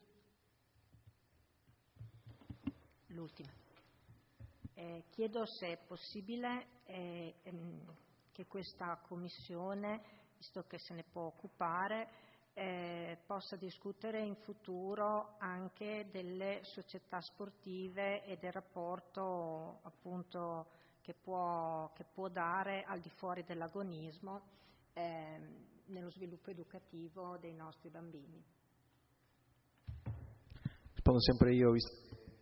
S5: L'ultima. Eh, chiedo se è possibile eh, ehm, che questa commissione, visto che se ne può occupare, eh, possa discutere in futuro anche delle società sportive e del rapporto appunto che può, che può dare al di fuori dell'agonismo eh, nello sviluppo educativo dei nostri bambini.
S2: Rispondo sempre io, visto...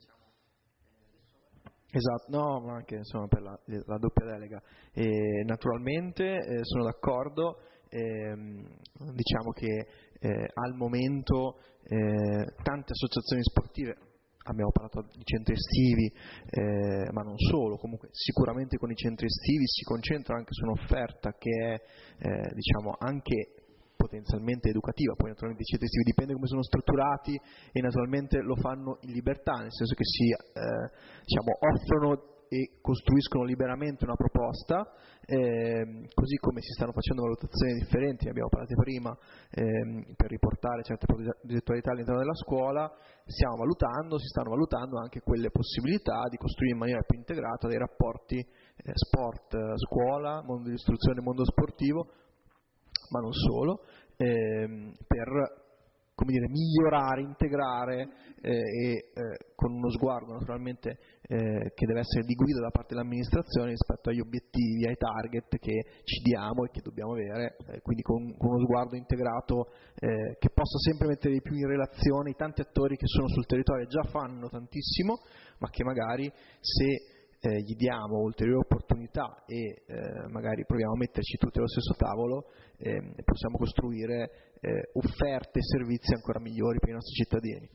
S2: Esatto, no, ma anche insomma per la, la doppia delega. E, naturalmente eh, sono d'accordo, ehm, diciamo che eh, al momento eh, tante associazioni sportive, abbiamo parlato di centri estivi, eh, ma non solo, comunque sicuramente con i centri estivi si concentrano anche su un'offerta che è eh, diciamo anche potenzialmente educativa, poi naturalmente i centri estivi dipende come sono strutturati e naturalmente lo fanno in libertà, nel senso che si eh, diciamo, offrono e costruiscono liberamente una proposta, eh, così come si stanno facendo valutazioni differenti, ne abbiamo parlato prima, eh, per riportare certe progettualità all'interno della scuola, stiamo valutando, si stanno valutando anche quelle possibilità di costruire in maniera più integrata dei rapporti eh, sport-scuola, mondo dell'istruzione, mondo sportivo, ma non solo, ehm, per come dire, migliorare, integrare eh, e eh, con uno sguardo naturalmente eh, che deve essere di guida da parte dell'amministrazione rispetto agli obiettivi, ai target che ci diamo e che dobbiamo avere, eh, quindi con, con uno sguardo integrato eh, che possa sempre mettere di più in relazione i tanti attori che sono sul territorio e già fanno tantissimo, ma che magari se Eh, gli diamo ulteriori opportunità e eh, magari proviamo a metterci tutti allo stesso tavolo eh, e possiamo costruire eh, offerte e servizi ancora migliori per i nostri cittadini.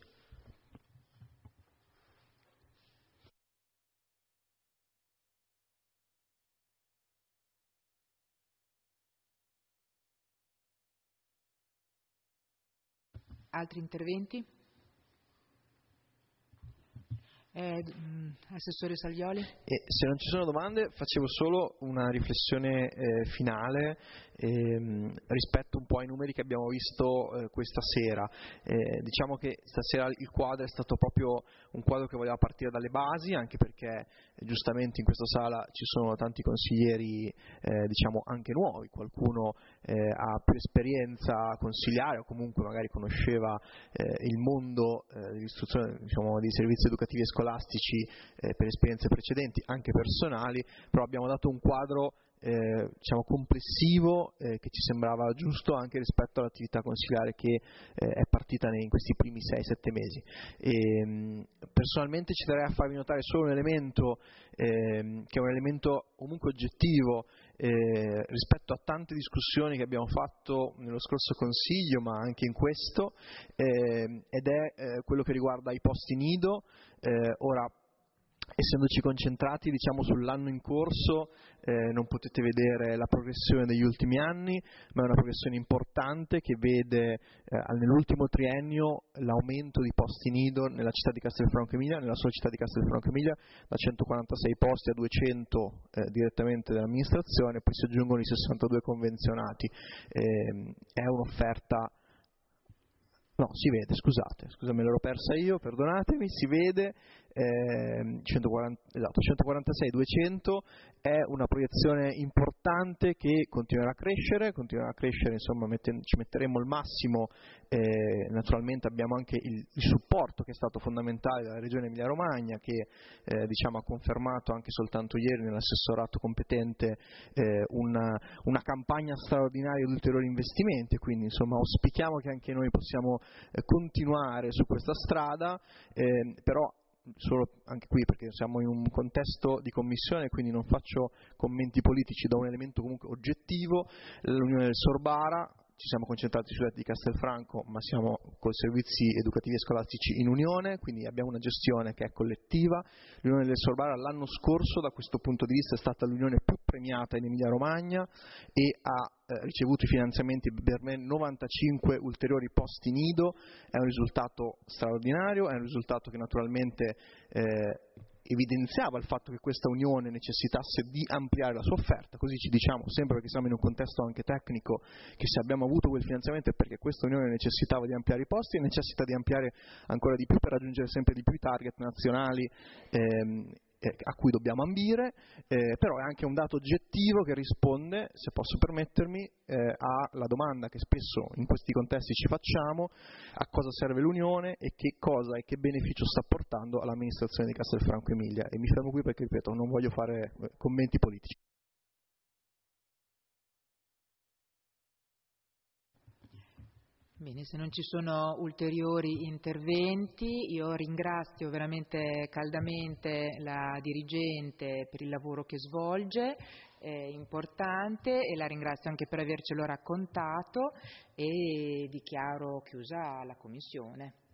S1: Altri interventi? Eh, mh, Assessore Salvioli?
S2: E se non ci sono domande facevo solo una riflessione eh, finale ehm, rispetto un po' ai numeri che abbiamo visto eh, questa sera. Eh, diciamo che stasera il quadro è stato proprio un quadro che voleva partire dalle basi, anche perché eh, giustamente in questa sala ci sono tanti consiglieri eh, diciamo anche nuovi, qualcuno eh, ha più esperienza consigliare o comunque magari conosceva eh, il mondo eh, dell'istruzione, diciamo, dei servizi educativi e scolastici scolastici eh, per esperienze precedenti, anche personali, però abbiamo dato un quadro eh, diciamo complessivo eh, che ci sembrava giusto anche rispetto all'attività consiliare che eh, è partita nei, in questi primi sei sette mesi. E, mh, personalmente ci terrei a farvi notare solo un elemento eh, che è un elemento comunque oggettivo eh, rispetto a tante discussioni che abbiamo fatto nello scorso Consiglio, ma anche in questo, eh, ed è eh, quello che riguarda i posti nido. Eh, ora, essendoci concentrati diciamo sull'anno in corso, eh, non potete vedere la progressione degli ultimi anni, ma è una progressione importante che vede eh, nell'ultimo triennio l'aumento di posti nido nella città di Castelfranco Emilia, nella sola città di Castelfranco Emilia, da centoquarantasei posti a duecento eh, direttamente dell'amministrazione, poi si aggiungono i sessantadue convenzionati. Eh, è un'offerta. No, si vede, scusate, scusa, me l'ero persa io, perdonatemi, si vede, eh, centoquaranta, esatto, centoquarantasei duecento è una proiezione importante che continuerà a crescere, continuerà a crescere, insomma mette, ci metteremo il massimo, eh, naturalmente abbiamo anche il, il supporto che è stato fondamentale dalla Regione Emilia Romagna che eh, diciamo, ha confermato anche soltanto ieri nell'assessorato competente eh, una, una campagna straordinaria di ulteriori investimenti, quindi insomma auspichiamo che anche noi possiamo eh, continuare su questa strada, eh, però solo anche qui perché siamo in un contesto di commissione, quindi non faccio commenti politici, da un elemento comunque oggettivo. L'Unione del Sorbara, ci siamo concentrati sulla di Castelfranco, ma siamo con servizi educativi e scolastici in unione, quindi abbiamo una gestione che è collettiva. L'Unione del Sorbara l'anno scorso da questo punto di vista è stata l'unione più premiata in Emilia Romagna e ha eh, ricevuto i finanziamenti per ben novantacinque ulteriori posti nido. È un risultato straordinario, è un risultato che naturalmente eh, evidenziava il fatto che questa unione necessitasse di ampliare la sua offerta, così ci diciamo sempre, perché siamo in un contesto anche tecnico, che se abbiamo avuto quel finanziamento è perché questa unione necessitava di ampliare i posti e necessita di ampliare ancora di più per raggiungere sempre di più i target nazionali ehm, a cui dobbiamo ambire, eh, però è anche un dato oggettivo che risponde, se posso permettermi, eh, alla domanda che spesso in questi contesti ci facciamo: a cosa serve l'Unione e che cosa e che beneficio sta portando all'amministrazione di Castelfranco Emilia. E mi fermo qui perché, ripeto, non voglio fare commenti politici.
S1: Bene, se non ci sono ulteriori interventi, io ringrazio veramente caldamente la dirigente per il lavoro che svolge, è importante, e la ringrazio anche per avercelo raccontato, e dichiaro chiusa la Commissione.